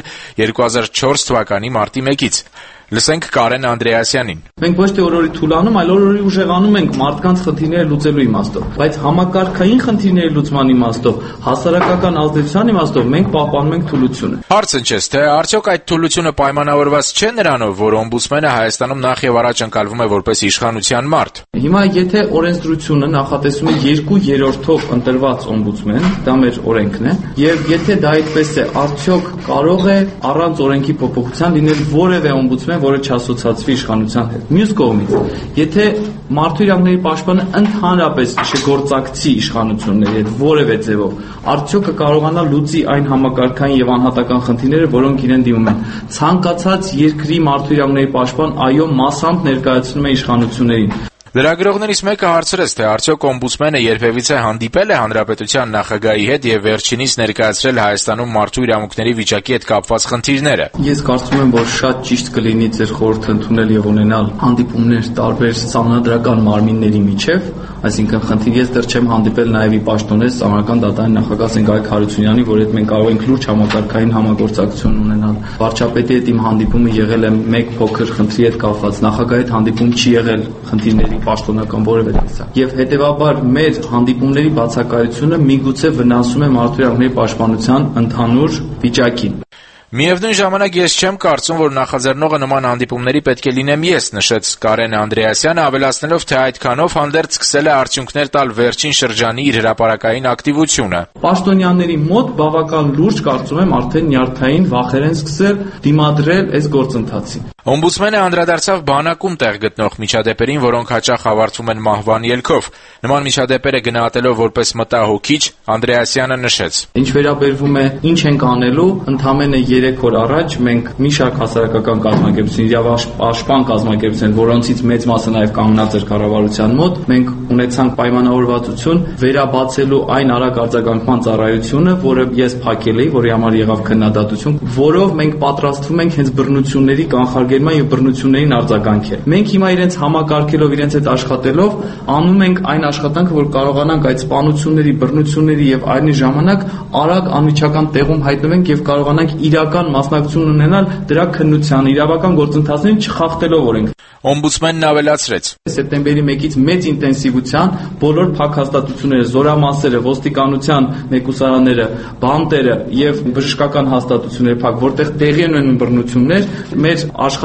2004 թվականի մարտի 1-ից։ Լսենք Կարեն Անդրեասյանին։ Մենք ոչ թե օր-օրի թուլանում, այլ օր-օրի ուժեղանում ենք մարդկանց խնդիրները լուծելու իմաստով, բայց համակարգային խնդիրների լուծման իմաստով, հասարակական ազդեցության իմաստով մենք պահպանում ենք թուլությունը։ Հարցը չէ, թե արդյոք այդ թուլությունը պայմանավորված չէ նրանով, որ օմբուդսմենը Հայաստանում նախ եւ առաջ ընկալվում է որպես իշխանության մարդ։ Հիմա եթե օրենսդրությունը նախատեսում է 2/3-ով ընտրված օմբուդսմեն, դա մեր օրենքն է, եւ եթե դա այդպես է, արդյոք կարող է առանց օրենքի փոփոխության լինել որևէ օմբուդսմեն, որը չասոցացվի իշխանության հետ։ Մյուս կողմից, եթե մարդու իրավունքների պաշտպանը ընդհանրապես չգործակցի իշխանությունների հետ որևէ ձևով, արդյոք կկարողանա լուծի այն համակարգային եւ անհատական խնդիրները, որոնք իրեն դիմում են։ Ցանկացած երկրի մարդու իրավունքների պաշտպան այո մասամբ ներկայացնում է իշխանություններին։ Լրագրողներից մեկը հարցրեց, թե արդյոք օմբուդսմենը երբևիցե հանդիպել է հանրապետության նախագահի հետ եւ վերջինիս ներկայացրել Հայաստանում մարդու իրավունքների վիճակի հետ կապված խնդիրները։ Ես կարծում եմ, որ շատ ճիշտ կլինի ձեր խորհուրդը ընդունել եւ ունենալ հանդիպումներ տարբեր սահմանադրական մարմինների միջև, այսինքն խնդիր ես դեռ չեմ հանդիպել նաեւ ի պաշտոնես Սահմանադրական դատարանի նախագահ Սենգարիկ Հարությունյանի, որ հետ մենք կարող ենք լուրջ համակարգային համագործակցություն ունենալ։ Վարչապետի հետ իմ հանդիպումը եղել է մեկ փոքր խնդրի հետ կապված, նախագահի հետ հանդիպում չի եղել խնդիրների պաշտոնական որևէ տեսակ։ Եվ հետեւաբար մեր հանդիպումների բացակայությունը միգուցե վնասում է մարդու իրավունքների պաշտպանության ընդհանուր վիճակին։ Միևնույն ժամանակ ես չեմ կարծում, որ նախաձեռնողը նման հանդիպումների պետք է լինեմ ես, նշեց Կարեն Անդրեասյանը, ավելացնելով, թե այդքանով հանդերձ սկսել է արդյունքներ տալ վերջին շրջանի իր հրապարակային ակտիվությունը։ Պաշտոնյաների մոտ բավական լուրջ կարծում եմ արդեն նյարդային վախեր են սկսել դիմադրել այս գործընթացին։ Օմբուդսմենը անդրադարձավ բանակում տեղ գտնող միջադեպերին, որոնք հաճախ ավարտվում են մահվան ելքով։ Նման միջադեպերը գնահատելով որպես մտահոգիչ, Անդրեասյանը նշեց. Ինչ վերաբերվում է ինչ ենք անելու, ընդամենը 3 օր առաջ մենք մի շարք հասարակական կազմակերպություն, իրավապաշտպան կազմակերպություն, որոնցից մեծ մասը նաև կանգնած էր կառավարության մոտ, մենք ունեցանք պայմանավորվածություն վերաբացելու այն արագ արձագանքման ծառայությունը, որը ես փակել էի, որի համար եղավ քննադատություն, որով մենք պատրաստվում ենք հենց բռնությունների կանխարգելման եւ բռնություններին արձագանքել։ Մենք հիմա իրենց համակարգելով, իրենց հետ աշխատելով անում ենք այն աշխատանքը, որ կարողանանք այդ սպանությունների, բռնությունների եւ այլնի ժամանակ արագ անմիջական տեղում հայտնվենք եւ կարողանանք իրական մասնակցություն ունենալ դրա քննության, իրավական գործընթացներին չխախտելով օրենք։ Օմբուդսմենն ավելացրեց. Սեպտեմբերի 1-ից մեծ ինտենսիվության բոլոր փակ-հաստատությունները, զորամասերը, ոստիկանության մեկուսարանները, բանտերը եւ բժշկական հաստատությունները փակ, որտեղ տեղի են ունենում բռնություններ, մեր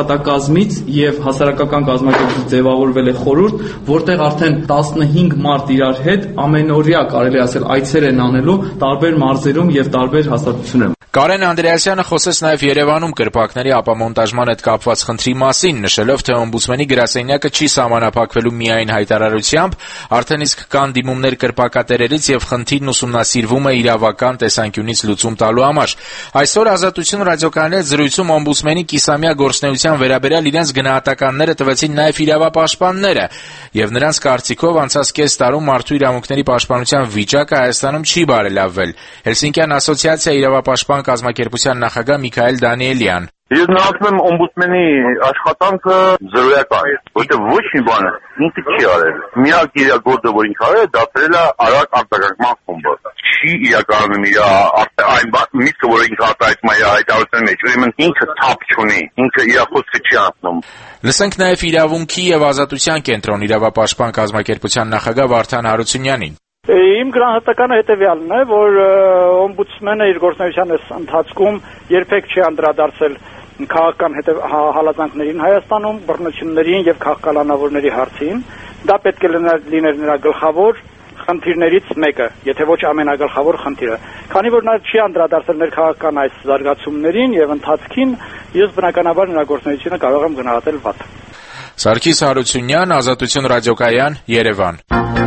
աշխատակազմից եւ հասարակական կազմակերպությունից ձևավորվել է խորհուրդ, որտեղ արդեն 15 մարդ իրար հետ ամենօրյա կարելի ասել այցեր են անելու տարբեր մարզերում եւ տարբեր հաստատություններում։ Կարեն Անդրեասյանը խոսեց նաև Երևանում կրպակների ապամոնտաժման հետ կապված խնդրի մասին, նշելով, թե օմբուդսմենի գրասենյակը չի սահմանափակվելու միայն հայտարարությամբ, արդեն իսկ կան դիմումներ կրպակատերերից եւ խնդիրն ուսումնասիրվում է իրավական տեսանկյունից լուծում տալու համար։ Այսօր Ազատություն ռադիոկայանի հետ զրույցում օմբուդսմենի կիսամյա գործունեության վերաբերյալ իրենց գնահատականները տվեցին նաև իրավապաշտպանները, եւ նրանց կարծիքով անցած կես տարում մարդու իրավունքների պաշտպանության վիճակը Հայաստանում չի բարելավվել։ Հելսինկյան ասոցիացիա իրավապաշտպան կազմակերպության նախագահ Միքայել Դանիելյան. Ես նայում եմ օմբուդսմենի աշխատանքը զրոյական է, որտեղ ոչ մի բան ինքը չի արել։ Միակ իր գործը, որ ինքը արել է, դարձրել է արագ արտակարգման խումբը։ Չի իրականում իր այն միտքը, որ ինքը արտահայտում է իր հայտարարության մեջ, ուրեմն ինքը թափ չունի, ինքը իր խոսքը չի ասում։ Լսենք նաև իրավունքի եւ ազատության կենտրոն իրավապաշտպան կազմակերպության նախագահ Վարդան Հարությունյանին. Իմ գնահատականը հետևյալն է, որ օմբուդսմենը իր գործունեության ընթացքում երբեք չի անդրադարձել քաղաքական հալածանքներին Հայաստանում, բռնություններին եւ քաղաքականավորների հարցին։ Դա պետք է լիներ նրա գլխավոր խնդիրներից մեկը, եթե ոչ ամենագլխավոր խնդիրը։ Քանի որ նա չի անդրադարձել ներքաղաքական այս զարգացումներին եւ ընթացքին, ես բնականաբար նրա գործունեությունը կարող եմ գնահատել վատ։ Սարգիս Հարությունյան, Ազատություն ռադիոկայան, Երևան։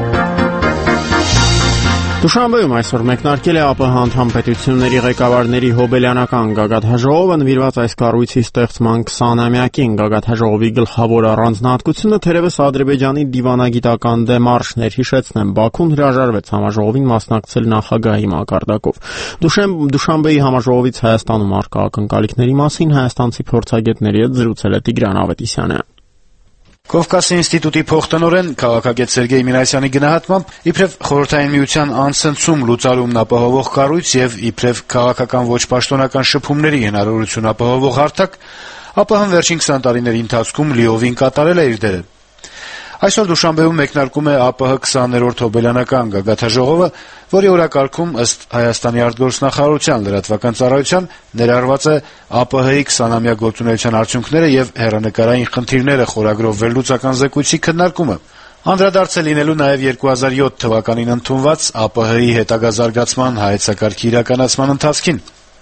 Դուշանբեում այսօր մեկնարկել է ԱՊՀ անդամ պետությունների ղեկավարների հոբելյանական գագաթաժողովը նվիրված այս կառույցի ստեղծման 20-ամյակին։ Գագաթաժողովի գլխավոր առանձնահատկությունը թերևս Ադրբեջանի դիվանագիտական դեմարշներ, հիշեցնեմ, Բաքուն հրաժարվեց համաժողովին մասնակցել նախագահի մակարդակով։ Դուշանբեի համաժողովից Հայաստանում առկա ակնկալիքների մասին հայաստանցի փորձագետների հետ զրուցել է Տիգրան Ավետիսյանը։ Կովկասի ինստիտուտի փոխտնօրեն քաղաքագետ Սերգեյ Մինասյանի գնահատմամբ իբրև Խորհրդային Միության անցնցում լուծարումն ապահովող կառույց եւ իբրև քաղաքական ոչ պաշտոնական շփումների հնարավորություն ապահովող հարթակ, ԱՊՀ-ն վերջին 20 տարիների ընթացքում լիովին կատարել է իր դերը։ Այսօր Դուշանբեում մեկնարկում է ԱՊՀ 20-րդ հոբելյանական գագաթաժողովը, որի օրակարգում ըստ Հայաստանի արտգործնախարարության լրատվական ծառայության ներառված է ԱՊՀ-ի 20-ամյա գործունեության արդյունքները եւ հեռանկարային խնդիրները խորագրով վերլուծական զեկույցի քննարկումը։ Անդրադարձել լինելու նաև 2007 թվականին ընդունված ԱՊՀ-ի հետագա զարգացման հայեցակարգի իրականացման ընթացքին։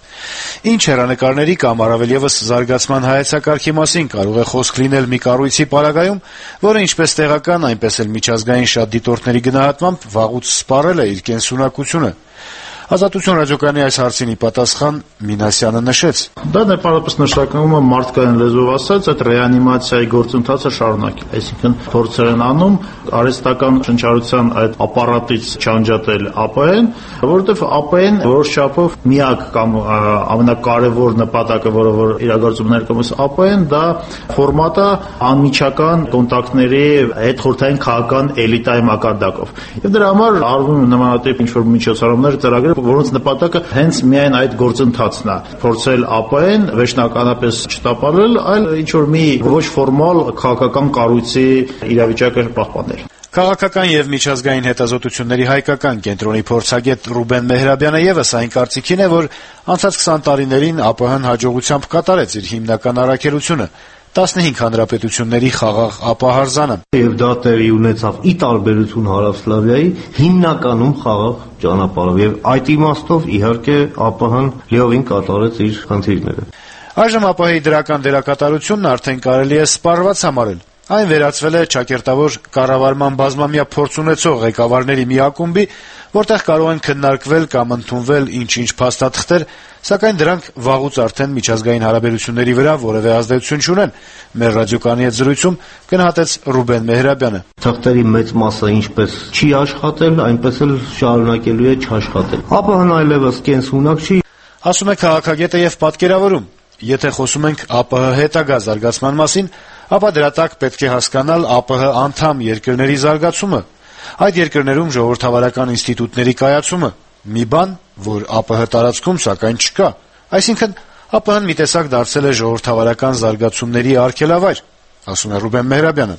Ինչ հեռանկարների կամ առավել եւս զարգացման հայեցակարգի մասին կարող է խոսք լինել մի կառույցի պարագայում, որը ինչպես տեղական, այնպես էլ միջազգային շատ դիտորդների գնահատմամբ վաղուց սպառել է իր կենսունակությունը։ Ազատություն ռադիոկայանի այս հարցին ի պատասխան Մինասյանը նշեց. Դա ներբաղապես նշանակում է մարդկային լեզվով ասած այդ ռեանիմացիայի գործընթացը շարունակել, այսինքն փորձեր են անում արհեստական շնչառության այդ ապարատից չանջատել ԱՊՀ-ն, որովհետև ԱՊՀ-ն որոշ չափով միակ կամ ամենակարևոր նպատակը, որը որ իրագործում ներկայումս ԱՊՀ-ն, դա ֆորմատը անմիջական կոնտակտների հետ խորհրդային քաղաքական էլիտայի մակարդակով։ Եվ դրա համար արվում նմանատիպ ինչ-որ միջոցառումներ ծրագրեր, որոնց նպատակը հենց միայն այդ գործընթացն է, փորձել ԱՊՀ-ն վերջնականապես չտապալել, այլ ինչ-որ մի ոչ ֆորմալ քաղաքական կառույցի իրավիճակը պահպանել։ Քաղաքական եւ միջազգային հետազոտությունների հայկական կենտրոնի փորձագետ Ռուբեն Մեհրաբյանը եւս այն կարծիքին է, որ անցած 20 տարիներին ԱՊՀ-ն հաջողությամբ կատարեց իր հիմնական առաքելությունը՝ 15 հանրապետությունների խաղաղ ապահարզանը։ Եվ դա տեղի ունեցավ ի տարբերություն Հարավսլավիայի հիմնականում խաղաղ ճանապարհով եւ այդ իմաստով իհարկե ԱՊՀ-ն լիովին կատարեց իր խնդիրները։ Այժմ ԱՊՀ-ի դրական դերակատարությունն արդեն կարելի է սպառված համարել։ Այն վերածվել է ճակերտավոր կառավարման բազմամյա փորձ ունեցող ղեկավարների մի ակումբի, որտեղ կարող են քննարկվել կամ ընդունվել ինչ-ինչ փաստաթղթեր, սակայն դրանք վաղուց արդեն միջազգային հարաբերությունների վրա որևէ ազդեցություն չունեն։ Մեր ռադիոկայանի հետ զրույցում գնահատեց Ռուբեն Մեհրաբյանը։ Թղթերի մեծ մասը ինչպես չի աշխատել, այնպես էլ շարունակելու է չաշխատել։ ԱՊՀ-ն այլևս կենսունակ չի, ասում է քաղաքագետը եւ պատկերավորում։ Եթե խոսում ենք ԱՊՀ հետագա զարգացման մասին, ապա դրա տակ պետք է հասկանալ ԱՊՀ անդամ երկրների զարգացումը, այդ երկրներում ժողովրդավարական ինստիտուտների կայացումը, մի բան, որ ԱՊՀ տարածքում սակայն չկա։ Այսինքն ԱՊՀ-ն մի տեսակ դարձել է ժողովրդավարական զարգացումների արգելավայր, ասում է Ռուբեն Մեհրաբյանը։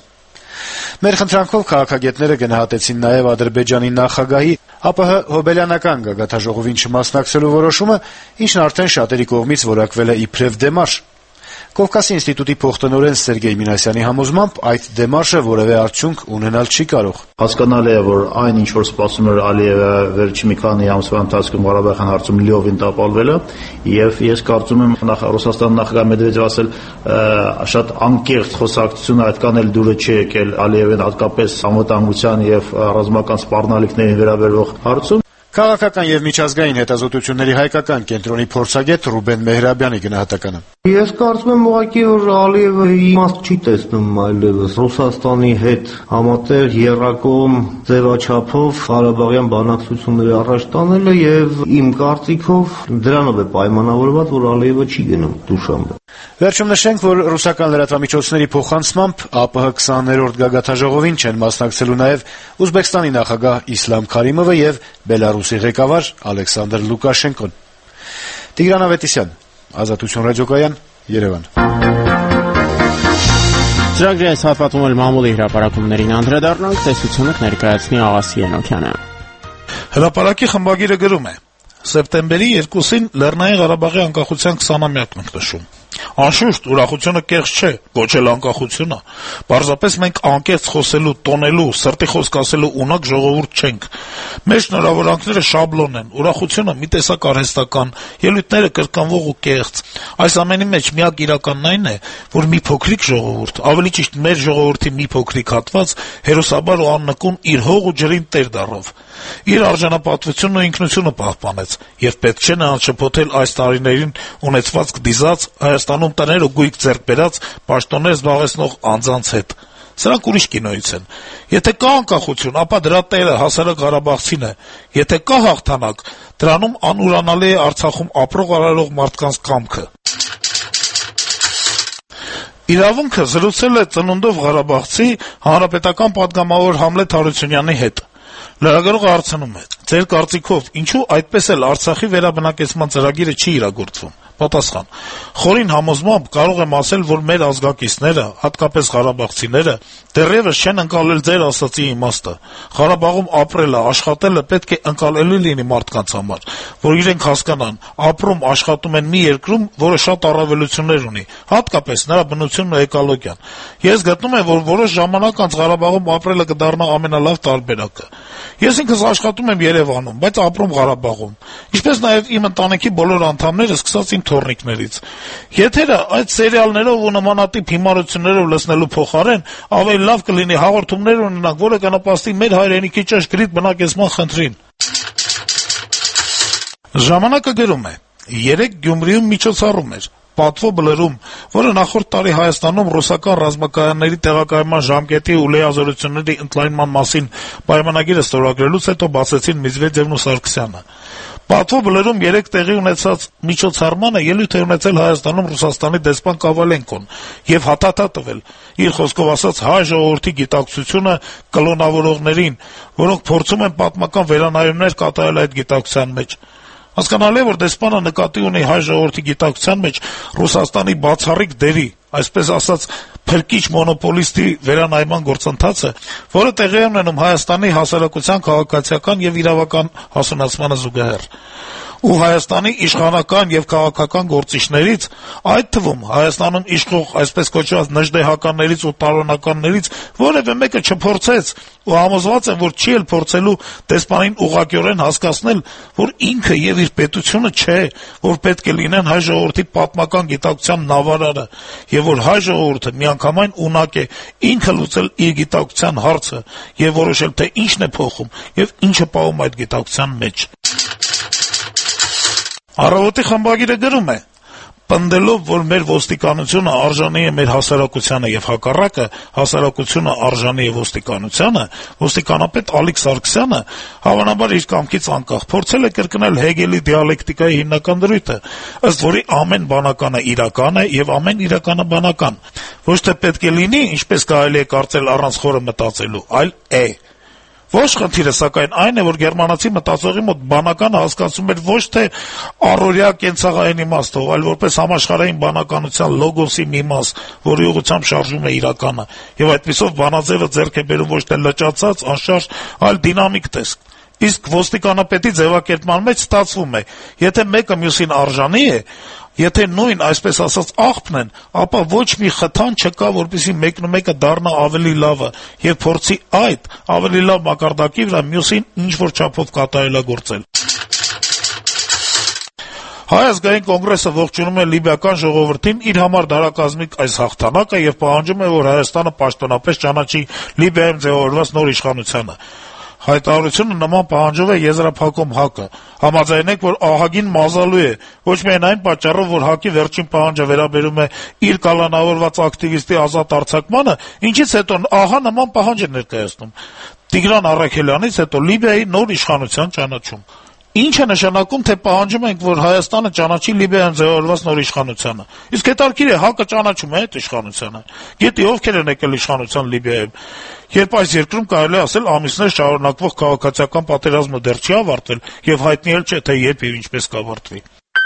Մեր խնդրանքով քաղաքագետները գնահատեցին նաև Ադրբեջանի նախագահի ԱՊՀ հոբելյանական գագաթաժողովին չմասնակցելու որոշումը, ինչն արդեն շատերի կողմից որակվել է իբրև դեմարշ։ Կովկասի ինստիտուտի փոխտնօրեն Սերգեյ Մինասյանի համոզմամբ այդ դեմարշը որևէ արդյունք ունենալ չի կարող։ Հասկանալի է, որ այն ինչ որ սպասում էր Ալիևը վերջի մի քանի ամսվա ընթացքում Ղարաբաղյան հարցում լիովին տապալվել է, եւ ես կարծում եմ նախ Ռուսաստան նախագահ Մեդվեդևը ասել շատ անկեղծ խոսակցությունը այդքան էլ դուրը չի եկել Ալիևին հատկապես անվտանգության եւ ռազմական սպառնալիքներին վերաբերող հարցում։ Քաղաքական եւ միջազգային հետազոտությունների հայկական կենտրոնի փորձագետ Ռուբեն Մեհրաբյանի գնահատականը։ Ես կարծում եմ ուղղակի որ Ալիևը իմաստ չի տեսնում այլևս Ռուսաստանի հետ համատեղ երրակողմ ձևաչափով Ղարաբաղյան բանակցությունների առաջ տանելը եւ իմ կարծիքով դրանով է պայմանավորված, որ Ալիևը չի գնում Դուշանբե։ Վերջում նշենք, որ ռուսական լրատվամիջոցների փոխանցմամբ ԱՊՀ 20-րդ գագաթաժողովին չեն մասնակցելու նաեւ Ուզբեկստանի նախագահ Իսլամ Քարիմովը եւ Բելարուսի ղեկավար Ալեքսանդր Լուկաշենկոն։ Տիգրան Ավետիսյան, Ազատություն ռադիոկայան, Երևան։ Ծրագրի այս հատվածում էլ մամուլի հրապարակումներին անդրադառնանք, տեսությունը կներկայացնի Աղասի Ենոքյանը։ Հրապարակի խմբագիրը գրում է. Սեպտեմբերի 2-ին Լեռնային Ղարաբաղի անկախության 20-ամյակն ենք նշում։ Անշուշտ ուրախությունը կեղծ չէ, ոչ էլ անկախությունը։ Պարզապես մենք անկեղծ խոսելու, տոնելու, սրտի խոսք ասելու ունակ ժողովուրդ չենք։ Մեր շնորհավորանքները շաբլոն են, ուրախությունը մի տեսակ արհեստական, ելույթները կրկնվող ու կեղծ։ Այս ամենի մեջ միակ իրականն այն է, որ մի փոքրիկ ժողովուրդ, ավելի ճիշտ մեր ժողովրդի մի փոքրիկ հատված, հերոսաբար ու աննկուն իր հող ու ջրին տեր դառավ։ Իր արժանապատվությունն ու ինքնությունը պահպանեց, եւ պետք չէ նրան շփոթել այս տարիներին ունեցված դիզած Հայաստանում տներ ու գույք ձեռք բերած պաշտոններ զբաղեցնող անձանց հետ։ Սրանք ուրիշ կինոից են։ Եթե կա անկախություն, ապա դրա տերը հասարակ ղարաբաղցին է։ Եթե կա հաղթանակ, դրանում անուրանալի է Արցախում ապրող արարող մարդկանց կամքը։ Իրավունքը զրուցել է ծնունդով ղարաբաղցի հանրապետական պատգամավոր Համլետ Հարությունյանի հետ։ Լրագրողը հարցնում է. «Ձեր կարծիքով ինչու այդպես էլ Արցախի վերաբնակեցման ծրագիրը չի իրագործվում»։ Պատասխան. «Խորին համոզմամբ կարող եմ ասել, որ մեր ազգակիցները, հատկապես ղարաբաղցիները, դեռևս չեն ընկալել ձեր ասածի իմաստը։ Ղարաբաղում ապրելը, աշխատելը պետք է ընկալելի լինի մարդկանց համար, որ իրենք հասկանան, ապրում, աշխատում են մի երկրում, որը շատ առավելություններ ունի, հատկապես նրա բնությունն ու էկոլոգիան։ Ես գտնում եմ, որ որոշ ժամանակ անց Ղարաբաղում ապրելը կդառնա ամենալավ տարբերակը։ Ես ինքս աշխատում եմ Երևանում, բայց ապրում Ղարաբաղում, ինչպես նաև իմ ընտանիքի բոլոր անդամները, սկսած իմ թոռնիկներից։ Եթերը այդ սերիալներով ու նմանատիպ հիմարություններով լցնելու փոխարեն ավելի լավ կլինի հաղորդումներ ունենանք, որը կնպաստի մեր հայրենիքի ճշգրիտ բնակեցման խնդրին»։ Ժամանակը գրում է. «Երեկ Գյումրիում միջոցառում էր, Պատվո բլրում, որը նախորդ տարի Հայաստանում ռուսական ռազմակայանների տեղակայման ժամկետի ու լիազորությունների ընդլայնման մասին պայմանագիրը ստորագրելուց հետո բացեցին Մեդվեդևն ու Սարգսյանը։ Պատվո բլրում երեկ տեղի ունեցած միջոցառմանը ելույթ է ունեցել Հայաստանում Ռուսաստանի դեսպան Կավալենկոն եւ հաթաթա տվել, իր խոսքով ասած, հայ ժողովրդի գիտակցությունը կլոնավորողներին, որոնք փորձում են պատմական վերանայումներ կատարել այդ գիտակցության մեջ։ Հասկանալի է, որ դեսպանը նկատի ունի հայ ժողովրդի գիտակցության մեջ Ռուսաստանի բացառիկ դերի, այսպես ասած, փրկիչ մոնոպոլիստի վերանայման գործընթացը, որը տեղի է ունենում Հայաստանի հասարակության քաղաքացիական եւ իրավական հասունացմանը զուգահեռ։ Ու Հայաստանի իշխանական եւ քաղաքական գործիչներից, այդ թվում Հայաստանում իշխող այսպես կոչված նժդեհականներից ու տարօրինականներից որևէ մեկը չփորձեց ու համոզված եմ, որ չի էլ փորձելու դեսպանին ուղղակիորեն հասկացնել, որ ինքը եւ իր պետությունը չէ, որ պետք է լինեն հայ ժողովրդի պատմական գիտակցության նավարարը, եւ որ հայ ժողովուրդը միանգամայն ունակ է ինքը լուծել իր գիտակցության հարցը եւ որոշել, թե ինչն է փոխում եւ ինչը պահում այդ գիտակցության մեջ»։ Առավոտի խմբագիրը գրում է. «Պնդելով, որ մեր ոստիկանությունը արժանի է մեր հասարակությանը եւ հակառակը հասարակությունը արժանի է ոստիկանությանը, ոստիկանապետ Ալիկ Սարգսյանը հավանաբար իր կամքից անկախ փորձել է կրկնել Հեգելի դիալեկտիկայի հիմնական դրույթը, ըստ որի ամեն բանականը իրական է եւ ամեն իրականը բանական։ Ոչ թե պետք է լինի, ինչպես կարելի է կարծել առանց խորը մտածելու, այլ է։ Ոչ խնդիրը, սակայն, այն է, որ գերմանացի մտածողի մոտ բանականը հասկացում էր ոչ թե առօրյա կենցաղային իմաստով, այլ որպես համաշխարհային բանականության լոգոսի մի մաս, որի ուղղությամբ շարժում է իրականը, եւ այդպիսով բանաձևը ձեռք է բերում ոչ թե լճացած, անշարժ, այլ դինամիկ տեսք։ Իսկ ոստիկանապետի ձևակերպման մեջ ստացվում է, եթե մեկը մյուսին արժանի է, Եթե նույն, այսպես ասած, աղբն են, ապա ոչ մի խթան չկա, որպեսզի մեկը դառնա ավելի լավը եւ փորձի այդ ավելի լավ մակարդակի վրա մյուսին ինչ-որ չափով կատարելագործել։ Հայ ազգային կոնգրեսը ողջունում է լիբիական ժողովրդին իր համար դարակազմիկ այս հաղթանակը եւ պահանջում է, որ Հայաստանը պաշտոնապես ճանաչի Լիբիայում ձևավորված նոր իշխանությանը։ Հայտարարությունը նման պահանջով է եզրափակում ՀԱԿ-ը։ Համաձայնեք, որ ահագին մազալու է, ոչ միայն այն պատճառով, որ ՀԱԿ-ի վերջին պահանջը վերաբերում է իր կալանավորված ակտիվիստի ազատ արձակմանը, ինչից հետո ահա նման պահանջ է ներկայացնում Տիգրան Առաքելյանից հետո Լիբիայի նոր իշխանության ճանաչում։ Ինչ է նշանակում, թե պահանջում ենք, որ Հայաստանը ճանաչի Լիբիայում ձևավորված նոր իշխանությանը։ Իսկ հետաքրքիր է, ՀԱԿ-ը ճանաչում է այդ իշխանությանը։ Գիտի ովքեր են եկել իշխանության Լիբիայում։ Երբ այս երկրում կարելի ասել ամիսներ շարունակվող քաղաքացիական պատերազմը դեռ չի ավարտվել եւ հայտնի էլ չէ, թե երբ եւ ինչպես կավարտվի։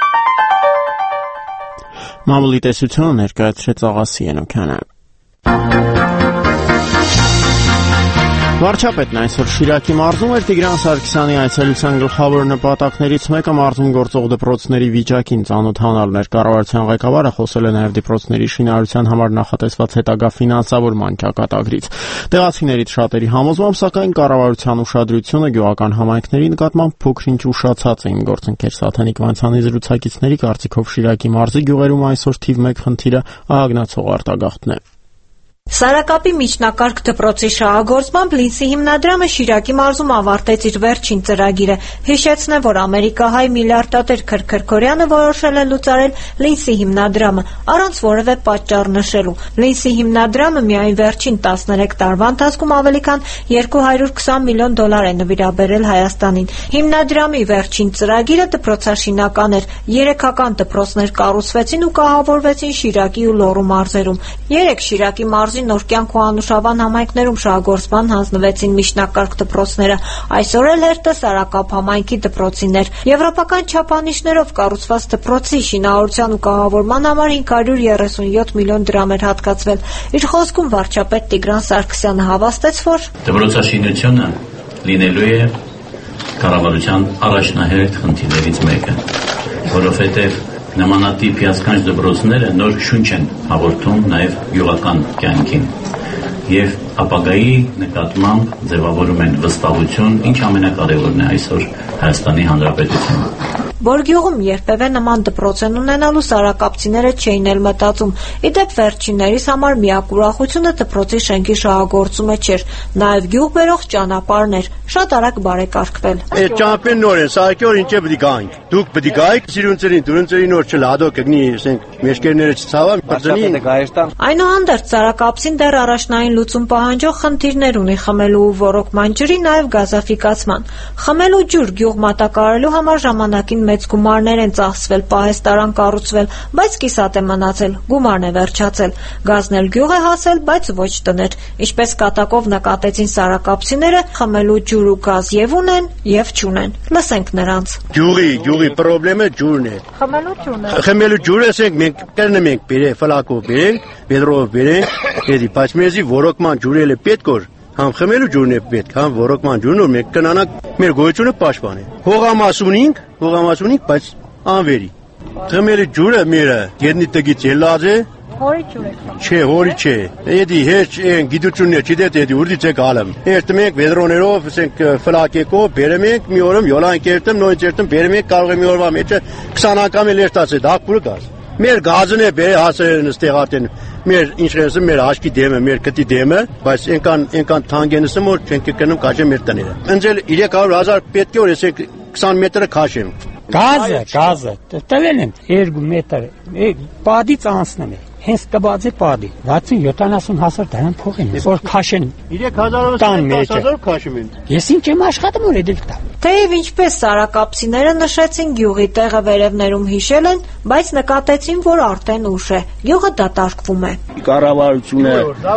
Մամուլի տեսությունը ներկայացրեց Աղասի Ենոքյանը։ Վարչապետն այսօր Շիրակի մարզում էր Տիգրան Սարգսյանի այցելության գլխավոր նպատակներից մեկը մարզում գործող դպրոցների վիճակին ծանոթանալն էր։ Կառավարության ղեկավարը խոսել է նաև դպրոցների շինարարության համար նախատեսված հետագա ֆինանսավորման ճակատագրից։ Տեղացիներից շատերի համոզմամբ, սակայն կառավարության ուշադրությունը գյուղական համայնքների նկատմամբ փոքր-ինչ ուշացած էին գործընկեր Սաթենիկ Վանցյանի զրուցակիցների կարծիքով Շիրակի մարզի գյուղերում այսօր թիվ 1 խնդիրը ահագնացող արտագաղթն է։ Սարակապի միջնակարգ դպրոցի շահագործմամբ Լինսի հիմնադրամը Շիրակի մարզում ավարտեց իր վերջին ծրագիրը։ Հիշեցնեմ, որ ամերիկահայ միլիարդատեր Քրքրքորյանը որոշել է լուծարել Լինսի հիմնադրամը առանց որևէ պատճառ նշելու։ Լինսի հիմնադրամը միայն վերջին 13 տարվա ընթացքում ավելի քան $220 միլիոն է նվիրաբերել Հայաստանին։ Հիմնադրամի վերջին ծրագիրը դպրոցաշինական էր։ 3-ական դպրոցներ կառուցվեցին ու կահավորվեցին Շիրակի ու Լոռու մարզերում։ 3 Շիրակի մարզի Նոր կյանք ու Անուշավան համայնքներում շահագործման հանձնվեցին միջնակարգ դպրոցները։ Այսօր էլ հերթը Սարակապ համայնքի դպրոցիներ։ Եվրոպական չափանիշներով կառուցված դպրոցի շինարարության ու կահավորման համար 537 միլիոն դրամ էր հատկացվել։ Իր խոսքում վարչապետ Տիգրան Սարգսյանը հավաստեց, որ դպրոցաշինությունը լինելու է կառավարության առաջնահերթ խնդիրներից մեկը, որովհետև նմանատիպ հիասքանչ դպրոցները նոր շունչ են հաղորդում նաև գյուղական կյանքին եւ ապագայի նկատմամբ ձևավորում են վստահություն, ինչ ամենակարևորն է այսօր Հայաստանի Հանրապետությունում։ Որ գյուղում երբևէ նման դպրոց են ունենալու սարակապցիները չէին էլ մտածում։ Իդեպ վերջիններիս համար միակ ուրախությունը դպրոցի շենքի շահագործումը չէր, նաև գյուղ բերող ճանապարհներ շատ արագ բարեկարգվել։ Այդ ճանապարհն նոր է, սարքի օր ինչե պետք է գանք։ Դուք պետք է գայք, սիրունցերին, դուրունցերին նոր չլադո կգնի, ասենք, մեջքերները չցավան, բრძնի։ Այնուհանդերձ սարակապցին դեռ առաջնային լուծում պահանջող խնդիրներ ունի խմելու ու ոռոգման ջրի, նաև գազաֆիկացման։ Խմելու ջուր գյուղ մատակարարելու համար ժամանակին մեծ գումարներ են ծախսվել, պահեստարան կառուցվել, բայց կիսատ է մնացել, գումարն է վերջացել։ Գազն էլ գյուղ է հասել, բայց ոչ տներ։ Ինչպես կատակով նկատեցին սարակապցիները, խմելու ջուր ու գազ եւ ունեն, եւ չունեն։ Լսենք նրանց։ Գյուղի խնդրեմը ջուրն է։ Խմելու ջուրը ասենք մենք կրնում ենք բերե, ֆլակով բերենք, բեդրով բերենք, էդի բայց մեզի ոռոգման ջուրը պետք է Համ խմելու ջուրն է պետք, համ ոռոգման ջուրն ու մենք կնանանք մեր գոյությունը պաշտպանել։ Հողամաս ունենք, բայց անվերի։ Խմելու ջուրը մերը գետնի տգից ելած է։ Հորի ջուրը։ Չէ, հորի չէ։ Էդի հեչ են գիտություններ չդետ էդի ուրդից է գալım։ Երթում ենք վեդրոներով, ասենք ֆլակեկով բերում ենք, մի օրում յոլանք երթում, նույն երթում բերում ենք, կարող է մի օրվա մեջը 20 անգամ էլ երթացել, դակպուրը գազ։ Մեր գազն է բեր հասել ստեղատեն մեր ինչպես մեր աշկի դեմը մեր կտի դեմը բայց այնքան թանգենսը որ չենք կնում կաշե մեր տները ընձել 300,000 պետք է որ ասենք 20 մետրը քաշեմ գազը տվել եմ 2 մետր պադից անցնում է հենց կբացի պադի 60-70,000 դրամ փող են որ քաշեն 3,000 քաշում են ես ինչ եմ աշխատում որ դել տա Թեև ինչպես սարակապցիները նշեցին գյուղի տեղը վերևներում հիշել են, բայց նկատեցին, որ արդեն ուշ է։ Գյուղը դատարկվում է։ Կառավարությունը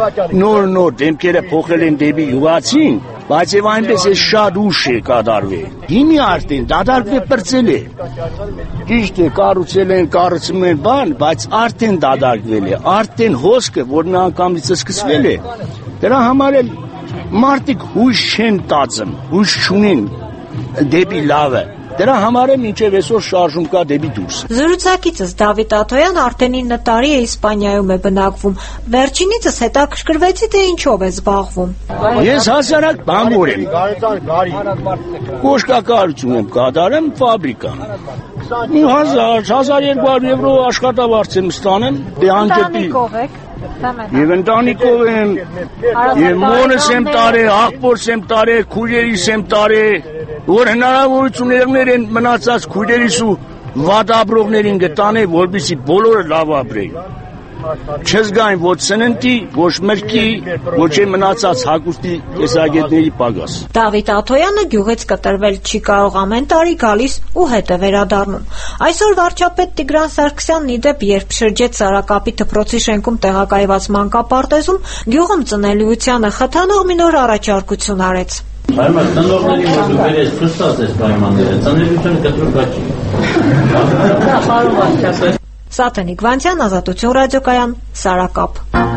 նոր դեմքերը փոխել են դեպի յուղացին, բայց եւ այնպես է շատ ուշ է կատարվել։ Հիմի արդեն դատարկվել պրծել է։ Ճիշտ է, կառուցում են բան, բայց արդեն դատարկվել է։ Արդեն հոսքը, որ միանգամից սկսվել է, դրա համար էլ մարդիկ հույս չեն տածում, հույս չունեն դեպի լավը Դրա համար է մինչև այսօր շարժում կա դեպի դուրս։ Զրուցակիցս Դավիթ Աթոյան արդեն 9 տարի է Իսպանիայում է բնակվում։ Վերջինիցս հետաքրքրվեցի, թե ինչով է զբաղվում։ Ես հասարակ բանվոր եմ։ Կոշկակարություն եմ կատարում ֆաբրիկա։ 1000-1200 եվրո աշխատավարձ եմ ստանում, դեհանջեպի։ Եվ ընտանիքով եմ, եւ մոնս եմ տարել, աղբորս եմ տարել, քույրերիս եմ տարել, որ հնարավորություններ են մնացած քույրերիս ու վատաբրողներին գտանե, որպեսզի բոլորը լավ ապրեն։ Չզգային ոչ սննդի, ոչ մրգի, ոչ մնացած հագուստի տեսակետների պակաս։ Դավիթ Աթոյանը գյուղից կտրվել չի կարող, ամեն տարի գալիս ու հետ է վերադառնում։ Այսօր վարչապետ Տիգրան Սարգսյանն ի դեպ, երբ շրջեց Սարակապի դպրոցի շենքում տեղակայված մանկապարտեզում, գյուղում ծնելիությանը խթանող մի նոր առաջարկություն արեց։ Հայմար տնողների մոդուլեր ես փստած ես պայմանները, ծնելիությունը կտրուկ աչի։ Սաթենիկ Վանցյան, Ազատություն ռադիոկայան, Սարակապ։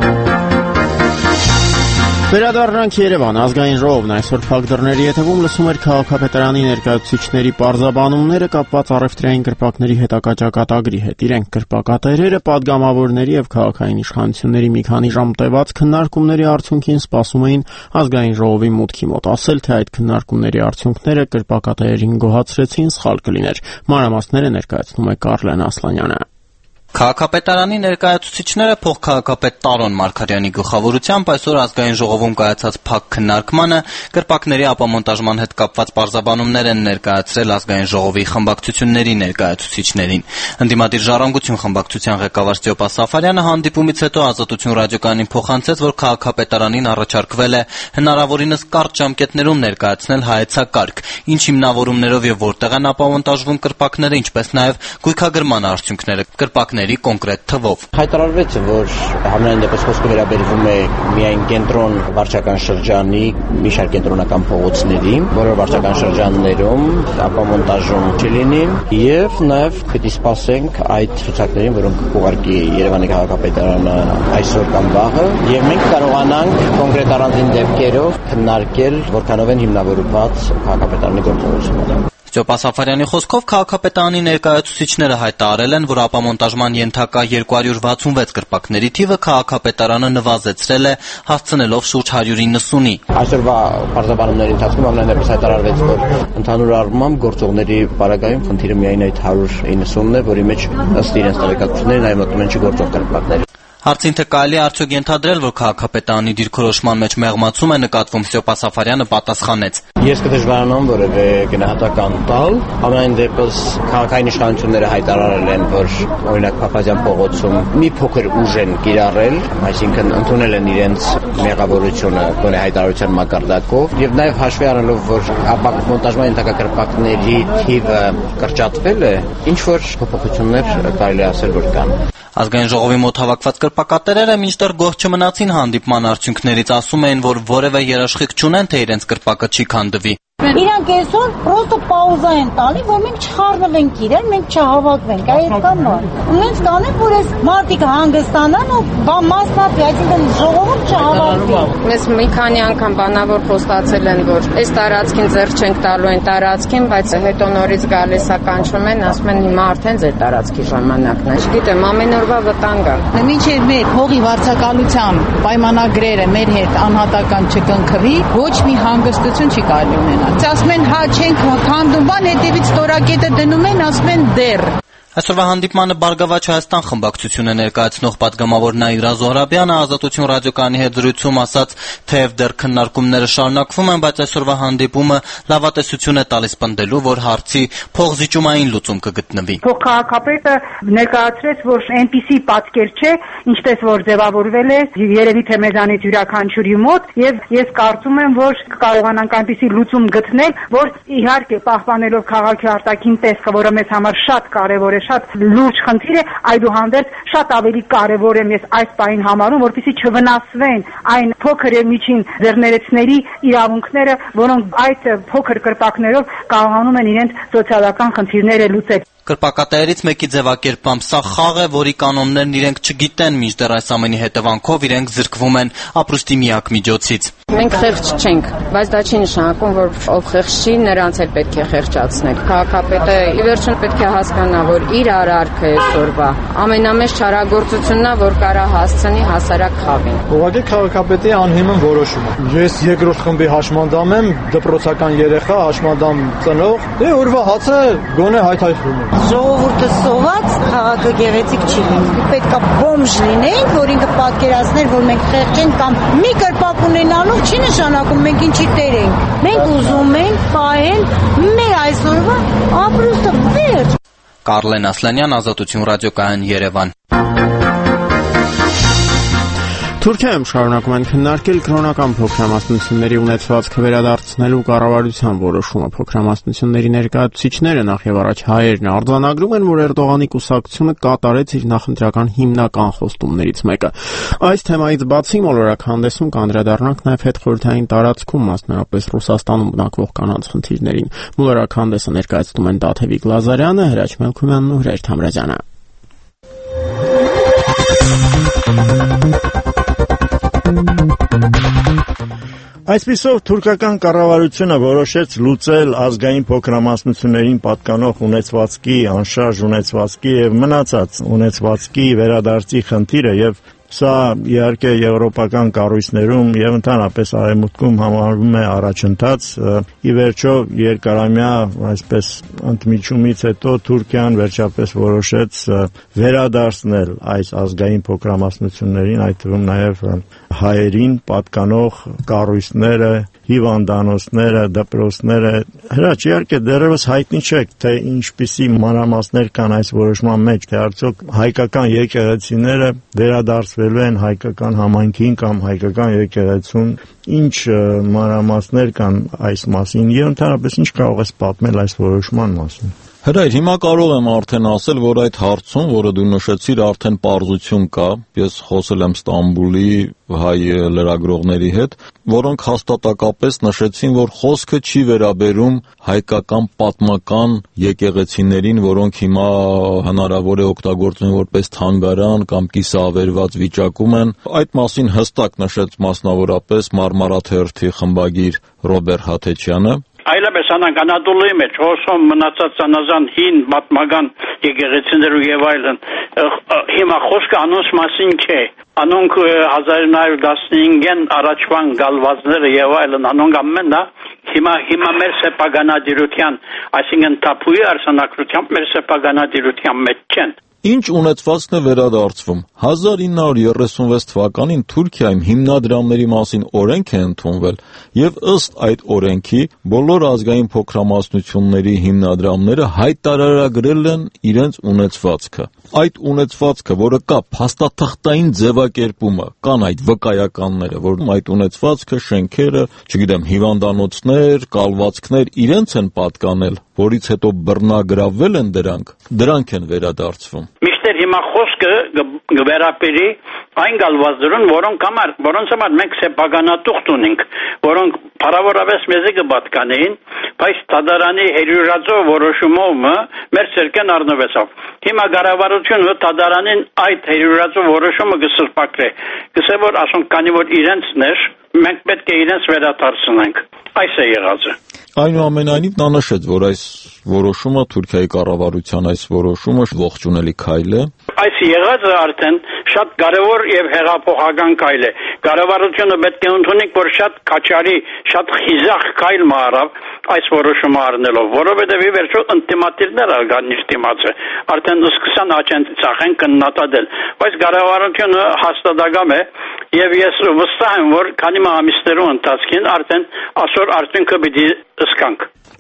Վերադառնանք Երևան, ազգային ժողովն այսօր փակ դռների հետևում լսում էր քաղաքապետարանի ներկայացուցիչների պարզաբանումները կապված առևտրային կրպակների հետագա ճակատագրի հետ։ Իրենք կրպակատերերը, падգամավորների եւ քաղաքային իշխանությունների մի քանի ժամ տևած քննարկումների արդյունքին սպասում էին ազգային ժողովի մուտքի մոտ, ասել թե այդ քննարկումների արդյունքները կրպակատերերին գոհացրեցին, սխալ կլիներ։ Մանրամասները ներկայացնում է Կարլեն Ասլանյանը։ Քաղաքապետարանի ներկայացուցիչները փոխքաղաքապետ Տարոն Մարգարյանի գլխավորությամբ այսօր ազգային ժողովում կայացած փակ քննարկմանը կրպակների ապամոնտաժման հետ կապված պարզաբանումներ են ներկայացրել ազգային ժողովի խմբակցությունների ներկայացուցիչներին։ Ընդդիմադիր ժառանգություն խմբակցության ղեկավար Ստեփա Սաֆարյանը հանդիպումից հետո Ազատություն ռադիոկայանին փոխանցեց, որ քաղաքապետարանին առաջարկվել է հնարավորինս կարճ ժամկետներում ներկայացնել հայեցակարգ, ինչ հիմնավորումներով եւ որտեղ են ապամոնտաժվում կրպակները, ինչպես նաեւ գույքագրման արդյունքները կրպակների կոնկրետ թվով։ Հայտարարվեց, որ համենայն դեպս խոսքը վերաբերվում է միայն կենտրոն վարչական շրջանի մի շարք կենտրոնական փողոցների, որը վարչական շրջաններում ապամոնտաժում չլինի եւ նաեւ պետք է սպասենք այդ ցուցակներին, որոնք ուղարկի Երևանի քաղաքապետարանը այսօր կամ վաղը, եւ մենք կարողանանք կոնկրետ առանձին դեպքերով քննարկել, որքանով են հիմնավորված քաղաքապետարանի գործողությունները։ Ստեփա Սաֆարյանի խոսքով քաղաքապետարանի ներկայացուցիչները հայտարարել են, որ ապամոնտաժման ենթակա 266 կրպակների թիվը քաղաքապետարանը նվազեցրել է, հասցնելով շուրջ 190-ի։ Այսօրվա պարզաբանումների ընթացքում ամենայնպես հայտարարվեց, որ ընդհանուր առմամբ գործողների պարագայում խնդիրը միայն այդ 190-ն է, որի մեջ ըստ իրենց տեղեկատվությունների նաև մտնում են չգործող կրպակներ։ Հարցին թե կարելի է արդյոք ենթադրել, որ քաղաքապետարանի դիրքորոշման մեջ մեղմացում է նկատվում, Ստեփա Սաֆարյանը պատասխանեց. Ես կդժվարանամ որևէ գնահատական տալ, ամենայն դեպս քաղաքային իշխանությունները հայտարարել են, որ օրինակ Փափազյան փողոցում մի փոքր ուժ են կիրառել, այսինքն ընդունել են իրենց մեղավորությունը գոնե հայտարարության մակարդակով, եւ նաեւ հաշվի առնելով, որ ապամոնտաժման ենթակա կրպակների թիվը կրճատվել է, ինչ որ փոփոխություններ կարելի է ասել, որ կան։ Ազգային ժողովի մոտ հավաքված կրպակատերերը մինչդեռ գոհ չմնացին հանդիպման արդյունքներից, ասում էին, որ որևէ երաշխիք չունեն, թե իրենց կրպակը չի քանդվի։ Իրանք այսօր պրոստո պաուզա են տալի, որ մենք չխառնվենք իրեն, մենք չհավաքվենք, այդքան նոր։ Մենք կանենք, որ այս մարդիկ հանգստանան ու մասնատվի, այսինքն ժողովում չհավաքվի։ Մեզ մի քանի անգամ բանավոր խոստացել են, որ այս տարածքին ձեռք չենք տալու այն տարածքին, բայց հետո նորից գալիս է կանչում են, ասում են հիմա արդեն ձեր տարածքի ժամանակն է։ Չգիտեմ, ամեն օրվա վտանգ է։ Մինչև մեր հողի վարձակալության պայմանագրերը մեր հետ անհատական չկնքվի, ոչ մի հանգստություն չի կարելի ունենալ։ Ասում են հա չենք քանդում, բան հետևից ստորակետը դնում են, ասում են դեռ։ Այսօրվա հանդիպմանը Բարգավաճ Հայաստան խմբակցությունը ներկայացնող падգամավոր Նաիրա Զոհրաբյանը Ազատություն ռադիոկայանի հետ զրույցում ասաց, թեև դեռ քննարկումները շարունակվում են, բայց այսօրվա հանդիպումը լավատեսություն է տալիս պնդելու, որ հարցի փոխզիջումային լուծում կգտնվի։ Փոխքաղաքապետը ներկայացրեց, որ այնպիսի պատկեր չէ, ինչպես որ ձևավորվել է, երևի թե մեզանից յուրաքանչյուրի մոտ, եւ ես կարծում եմ, որ կարողանանք այնպիսի լուծում գտնել, որ իհարկե պահպանելով քաղաքի արտաքին տեսքը, որը մեզ համար շատ կարեւոր է, շատ լուրջ խնդիր է, այդուհանդերձ շատ ավելի կարևոր եմ ես այս պահին համարում, որպեսզի չվնասվեն այն փոքր եւ միջին ձեռներեցների իրավունքները, որոնք այդ փոքր կրպակներով կարողանում են իրենց սոցիալական խնդիրները լուծել։ Կրպակատերերից մեկի ձևակերպամբ սա խաղ է, որի կանոններն իրենք չգիտեն, մինչդեռ այս ամենի հետևանքով իրենք զրկվում են ապրուստի միակ միջոցից։ Մենք խեղճ չենք, բայց դա չի նշանակում, որ ով խեղճ չի, նրանց էլ պետք է խեղճացնել։ Քաղաքապետը ի վերջո պետք է հասկանա, որ իր արարքը այսօրվա ամենամեծ չարագործությունն է, որ կարա հասցնի հասարակ խավին։ Ուղղակի քաղաքապետի անհիմն որոշում է։ Ես երկրորդ խմբի հաշմանդամ եմ, դպրոցական երեխա, հաշմանդամ ծնող, օրվա հացը գոնե հայթայթվում է։ Ժողովուրդը սոված, քաղաքը գեղեցիկ չի լինում։ Պետք է բոմժ լինենք, որ ինքը պատկերացներ, որ մենք խեղճ ենք կամ մի կրպակ ունենալով չի նշանակում մենք ինչի տեր ենք։ Մենք ուզում ենք պահել մեր այսօրվա ապրուստը վերջ։ Կարլեն Ասլանյան, Ազատություն ռադիոկայան, Երևան։ Թուրքիայում շարունակում են քննարկել կրոնական փոքրամասնությունների ունեցվածքը վերադարձնելու կառավարության որոշումը։ Փոքրամասնությունների ներկայացուցիչները, նախ եւ առաջ հայերն, արձանագրում են, որ Էրդողանի կուսակցությունը կատարեց իր նախընտրական հիմնական խոստումներից մեկը։ Այս թեմայից բացի մոլորակ հանդեսում կանդրադառնանք նաեւ հետխորհրդային տարածքում, մասնավորապես Ռուսաստանում բնակվող կանանց խնդիրներին։ Մոլորակ հանդեսը ներկայացնում են Տաթևիկ Լազարյանը, Հրաչ Մելքումյանն ու Հրեր Թամրազյանը։ Այսպիսով թուրքական կառավարությունը որոշեց լուծել ազգային փոքրամասնություններին պատկանող ունեցվածքի, անշարժ ունեցվածքի եւ մնացած ունեցվածքի վերադարձի խնդիրը եւ սա իհարկե եվրոպական կառույցներում եւ ընդհանրապես արևմուտքում համարվում է առաջընթաց։ Ի վերջո երկարամյա այսպես ընդմիջումից հետո Թուրքիան վերջապես որոշեց վերադարձնել այս ազգային փոքրամասնություններին, այդ թվում նաեւ հայերին պատկանող կառույցները, հիվանդանոցները, դպրոցները։ Հրաչ, իհարկե դեռևս հայտնի չէ, թե ինչպիսի մանրամասներ կան այս որոշման մեջ, թե արդյոք հայկական եկեղեցիները վերադարձվելու են հայկական համայնքին կամ հայկական եկեղեցուն, ինչ մանրամասներ կան այս մասին եւ ընդհանրապես ինչ կարող ես պատմել այս որոշման մասին։ Հրայր, հիմա կարող եմ արդեն ասել, որ այդ հարցում, որը դու նշեցիր, արդեն պարզություն կա։ Ես խոսել եմ Ստամբուլի հայ լրագրողների հետ, որոնք հաստատակապես նշեցին, որ խոսքը չի վերաբերում հայկական պատմական եկեղեցիներին, որոնք հիմա հնարավոր է օգտագործեն որպես թանգարան կամ կիսավերված վիճակում են։ Այդ մասին հստակ նշեց մասնավորապես Մարմարա թերթի խմբագիր Ռոբեր Հաթեչյանը։ Այլապես Անանկանադոլի մեջ հոսում մնացած անազան հին պատմական եկեղեցիներու եւ այլն հիմա խոսքը անոնց մասին չէ։ Անոնք 1915-ին առաջվան գալվածները եւ այլն անոնք ամենը հիմա մեր սեփականադիրության, այսինքն թափուի արսանակրությամբ մեր սեփականադիրության մեջ չեն։ Ինչ ունեցվածքն է վերադարձվում։ 1936 թվականին Թուրքիայում հիմնադրամների մասին օրենք է ընդունվել եւ ըստ այդ օրենքի բոլոր ազգային փոքրամասնությունների հիմնադրամները հայտարարագրել են իրենց ունեցվածքը։ Այդ ունեցվածքը, որը կա փաստաթղթային ձևակերպումը, կան այդ վկայականները, որ այդ ունեցվածքը, շենքերը, չգիտեմ, հիվանդանոցներ, կալվածքներ իրենց են պատկանել, որից հետո բռնագրավվել են դրանք են վերադարձվում։ Միշտեր հիմա խոսքը գվերապերի այն գալվածներուն, որոնց համար մենք սեփականատուղթ ունենք, որոնք փառավորապես մեզ կպատկանեին, բայց Թադարանի հերյուրածո որոշումով մեր ցերկեն առնվեցավ։ Հիմա կառավարությունը Թադարանին այդ հերյուրածո որոշումը կսրբակրե։ Գսե որ ասոնք կանի որ իրենցն էր, մենք պետք է իրենց վերադարձնենք։ Այս է եղածը։ Այնուամենայնիվ նա նշեց, որ այս որոշումը Թուրքիայի կառավարության այս որոշումը ողջունելի քայլ է։ Այս եղածը արդեն շատ կարևոր եւ հեղափոխական քայլ է։ Կառավարությունը պետք է ընդունի, որ շատ քաչարի, շատ խիզախ քայլ մարավ այս որոշումը առնելով, որովհետեւ ի վերջո ինտիմատիվներ ալգան նիստիմացը արդեն սկսան աչեն ցախեն կննատadel, բայց կառավարությունը հաստատակամ է եւ ես վստահ եմ, որ քանի ամիսներու ընթացքին արդեն այսօր արդյունքը պիտի սկանք։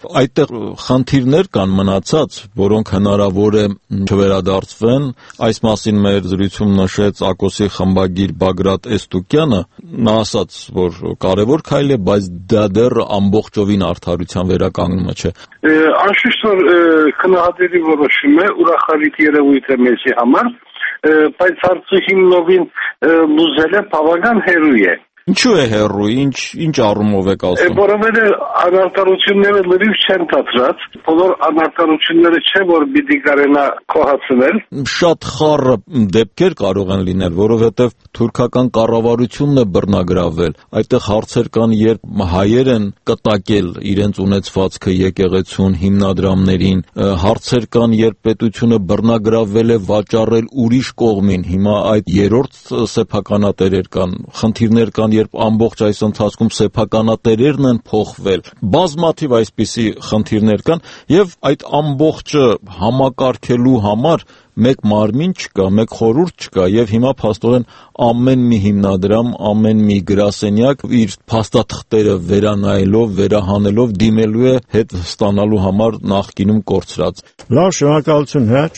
Այդտեղ խնդիրներ կան մնացած, որոնք հնարավոր է չվերադարձվեն։ Այս մասին մեր զրույցում նշեց ԱԿՕՍ-ի խմբագիր Բագրատ Էստուկյանը, նա ասաց, որ կարևոր քայլ է, բայց դա դեռ ամբողջովին արդարության վերականգնումը չէ։ Անշուշտ որ քննադատելի որոշում է, ուրախալի երևույթ է մեզի համար, բայց հարցը հիմնովին լուծելը բավական հեռու է։ Ինչու է հեռու, ինչ առումով եք ասում։ Որովհետև անարտարությունները լրիվ չեն դադրած, բոլոր անարտարությունները չէ, որ պիտի կարենա կոհացնել։ Շատ խառը դեպքեր կարող են լինել, որովհետև թուրքական կառավարությունն է բռնագրավել։ Այդտեղ հարցեր կան, երբ հայեր են կտակել իրենց ունեցվածքը եկեղեցուն, հիմնադրամներին, հարցեր կան, երբ պետությունը բռնագրավել է վաճառել ուրիշ կողմին։ Հիմա այդ երրորդ սեփականատերեր կան, խնդիրներ կան, երբ ամբողջ այս ընթացքում սեփականատերերն են փոխվել, բազմաթիվ այսպիսի խնդիրներ կան, եւ այդ ամբողջը համակարգելու համար մեկ մարմին չկա, մեկ խորհուրդ չկա, եւ հիմա փաստորեն ամեն մի հիմնադրամ, ամեն մի գրասենյակ իր փաստաթղթերը վերանայելով, վերահանելով դիմելու է հետ ստանալու համար նախկինում կորցրած։ Լավ, շնորհակալություն, հրաչ։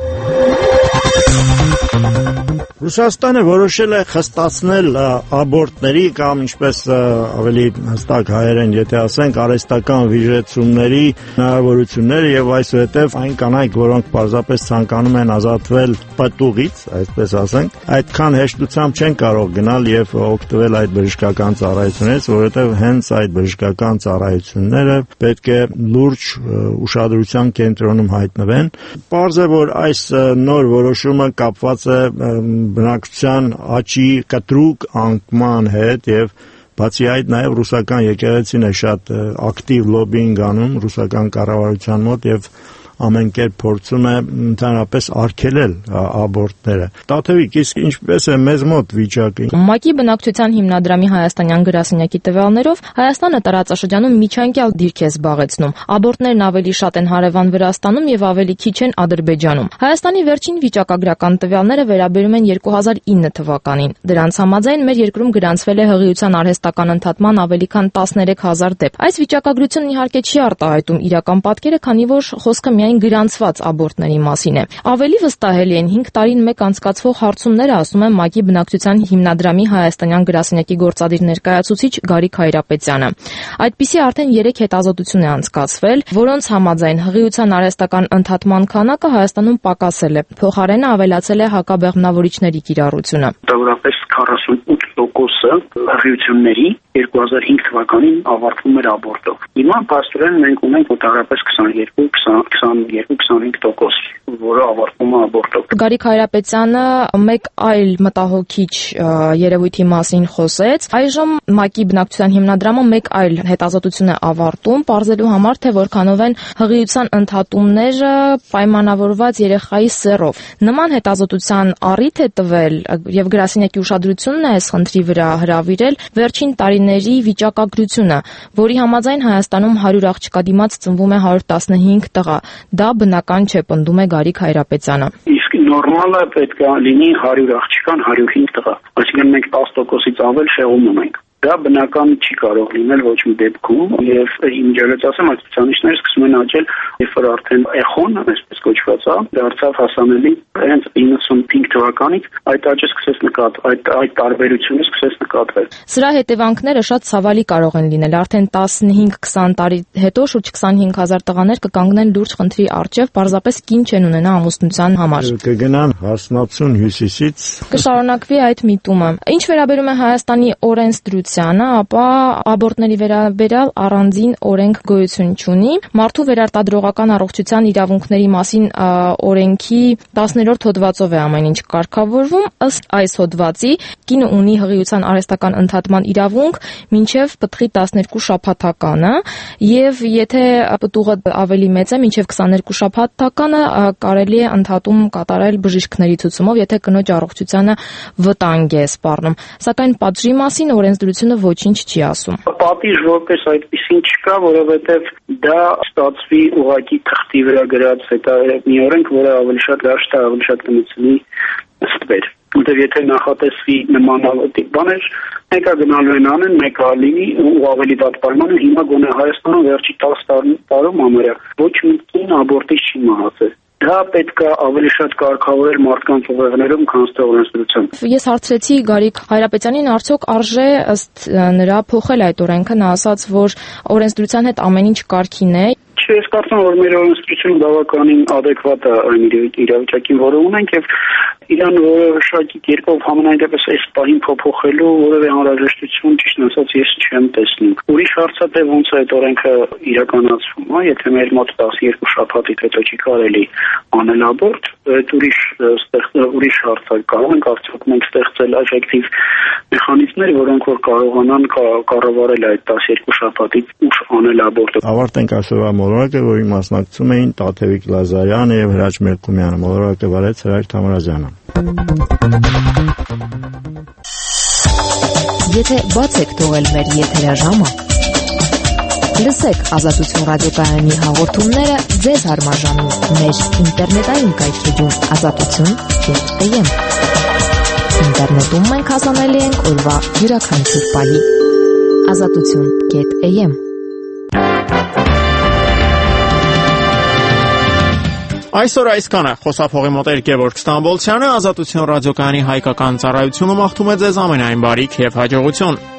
Ռուսաստանը որոշել է խստացնել աբորտների կամ ինչպես ավելի հստակ հայերեն եթե ասենք արհեստական վիժեցումների հնարավորությունները եւ այսուհետեւ այն կանայք, որոնք պարզապես ցանկանում են ազատվել պտուղից, այսպես ասենք, այդքան հեշտությամբ չեն կարող գնալ եւ օգտվել այդ բժշկական ծառայությունից, որովհետեւ հենց այդ բժշկական ծառայությունները պետք է լուրջ ուշադրության կենտրոնում հայտնվեն։ Պարզ է, որ այս նոր որոշումը կապված է բնակչության աճի կտրուկ անկման հետ եւ բացի այդ նաեւ ռուսական եկեղեցին է շատ ակտիվ լոբինգ անում ռուսական կառավարության մոտ եւ ամեն կերպ փորձում է ընդհանրապես արգելել աբորտները։ Տաթևիկ, իսկ ինչպես է մեզ մոտ վիճակը։ ՄԱԿ-ի բնակչության հիմնադրամի հայաստանյան գրասենյակի տվյալներով Հայաստանը տարածաշրջանում միջանկյալ դիրք է զբաղեցնում։ Աբորտներն ավելի շատ են հարևան Վրաստանում եւ ավելի քիչ են Ադրբեջանում։ Հայաստանի վերջին վիճակագրական տվյալները վերաբերում են 2009 թվականին։ Դրանց համաձայն մեր երկրում գրանցվել է հղիության արհեստական ընդհատման ավելի քան 13000 դեպք։ Այս վիճակագրությունն իհարկե չի արտահայտում իրական պատկերը, քանի որ խոսքը միայն գրանցված աբորտների մասին է։ Ավելի վստահելի են 5 տարին մեկ անցկացվող հարցումները, ասում է ՄԱԿ-ի բնակչության հիմնադրամի հայաստանյան գրասենյակի գործադիր ներկայացուցիչ Գարիկ Հայրապետյանը։ Այդպիսի արդեն 3 հետազոտություն է անցկացվել, որոնց համաձայն հղիության արհեստական ընդհատման քանակը Հայաստանում պակասել է, փոխարենը ավելացել է հակաբեղմնավորիչների կիրառությունը։ Տվյալապես 48% հղիությունների 2005 թվականին ավարտվում էր աբորտով։ Հիմա փաստորեն մենք ունենք մոտավորապես 22-25%, որը ավարտվում է աբորտով։ Գարիկ Հայրապետյանը մեկ այլ մտահոգիչ երևույթի մասին խոսեց։ Այժմ ՄԱԿ-ի բնակչության հիմնադրամը մեկ այլ հետազոտություն է ավարտում, պարզելու համար, թե որքանով են հղիության ընդհատումները պայմանավորված երեխայի սեռով։ Նման հետազոտության առիթ է տվել եւ գրասենյակի ուշադրությունն է այս խնդրի վրա հրավիրել վերջին տարիների վիճակագրությունը, որի համաձայն Հայաստանում 100 աղջկա դիմաց ծնվում է 115 տղա։ Դա բնական չէ, պնդում է Գարիկ Հայրապետյանը։ Իսկ նորմալը պետք է լինի 100 աղջկան 105 տղա։ Այսինքն մենք 10%-ից ավել շեղում ունենք։ Դա բնական չի կարող լինել ոչ մի դեպքում եւ ինչպես ասեմ, այս ցուցանիշները սկսում են աճել, երբ որ արդեն էխոն, այսպես կոչված է, դարձավ հասանելի հենց 95 թվականից այդ աճը սկսեց նկատվել, այդ տարբերությունը սկսեց նկատվել։ Սրա հետևանքները շատ ցավալի կարող են լինել։ Արդեն 15-20 տարի հետո շուրջ 25000 տղաներ կկանգնեն լուրջ խնդրի առջև, պարզապես կին չեն ունենա ամուսնության համար։ Կգնան հասնացուն հյուսիսից։ Կշարունակվի այդ միտումը։ Ինչ վերաբերում է Հայաստանի օրենսդրությանը, ապա աբորտների վերաբերյալ առանձին օրենք գոյություն չունի։ Մարդու վերարտադրողական առողջության իրավունքների մասին օրենքի 10-րդ հոդվածով է ամեն ինչ կարգավորվում։ Ըստ այս հոդվածի կինը ունի հղիության արհեստական ընդհատման իրավունք մինչև պտղի 12 շաբաթականը, եւ եթե պտուղը ավելի մեծ է, մինչև 22 շաբաթականը կարելի է ընդհատում կատարել բժիշկների ցուցումով, եթե կնոջ առողջությանը վտանգ է սպառնում։ Սակայն պատժի մասին օրենսդրությունը ոչինչ չի ասում։ Պատիժ որպես այդպեսին չկա, որովհետև դա ստացվի ուղղակի թղթի վրա գրած, դա մի օրենք, որը ավելի շատ դաշտ է, ավելի շատ կմիցնի ստվեր։ որտեղ եթե նախատեսվի նմանատիպ բաներ, մեկը գնալու են անեն, մեկը լինի ու ավելի վատ պայմանը հիմա գոնե Հայաստանում վերջի 10 տարում ամենը ոչ մի կին աբորտից չի մահացել։ Դա պետք է ավելի շատ կարգավորել մարդկանց ուղեղներում, քան օրենսդրությամբ։ Ես հարցրեցի Գարիկ Հայրապետյանին, արդյոք արժե ըստ նրա փոխել այդ օրենքը, նա ասաց, որ օրենսդրության հետ ամեն ինչ կարգին է։ Ես կարծում եմ, որ մեր օրենսդրությունը բավականին adekvat է այն իրավիճակին, որը ունենք, եւ իրան որոշակի կերպով համենայն դեպս այս պահին փոփոխելու որևէ անհրաժեշտություն, ճիշտ ասած, ես չեմ տեսնում։ Ուրիշ հարց է, թե ոնց է այդ օրենքը իրականացվում, հա, եթե մեր մոտ 12 շաբաթից հետո չի կարելի անել աբորտ, այդ ուրիշ հարց է, կարող ենք արդյոք մենք ստեղծել էֆեկտիվ մեխանիզմներ, որոնք որ կարողանան կառավարել այդ 12 շաբաթից ուշ անել աբորտը։ Ավարտենք այսօրվա մոլորակը, որին մասնակցում էին Տաթևիկ Լազարյանը եւ Հրաչ Մերկումյանը, մոլորակը վարեց Հրաչ Թամրազյանը։ Եթե բաց եք թողել մեր եթերաժամը, լսեք Ազատություն ռադիոկայանի հաղորդումները ձեզ հարմարժանում մեր ինտերնետային կայքեջում azatutun.am։ Ինտերնետում մենք հասանելի ենք օրվա յուրաքանչյուր պահի azatutun.am։ Այսօր այսքանը, խոսափողի մոտ Գևորգ Ստամբոլցյանը, Ազատություն ռադիոկայանի հայկական ծառայությունը մաղթում է ձեզ ամենայն բարիք եւ հաջողություն։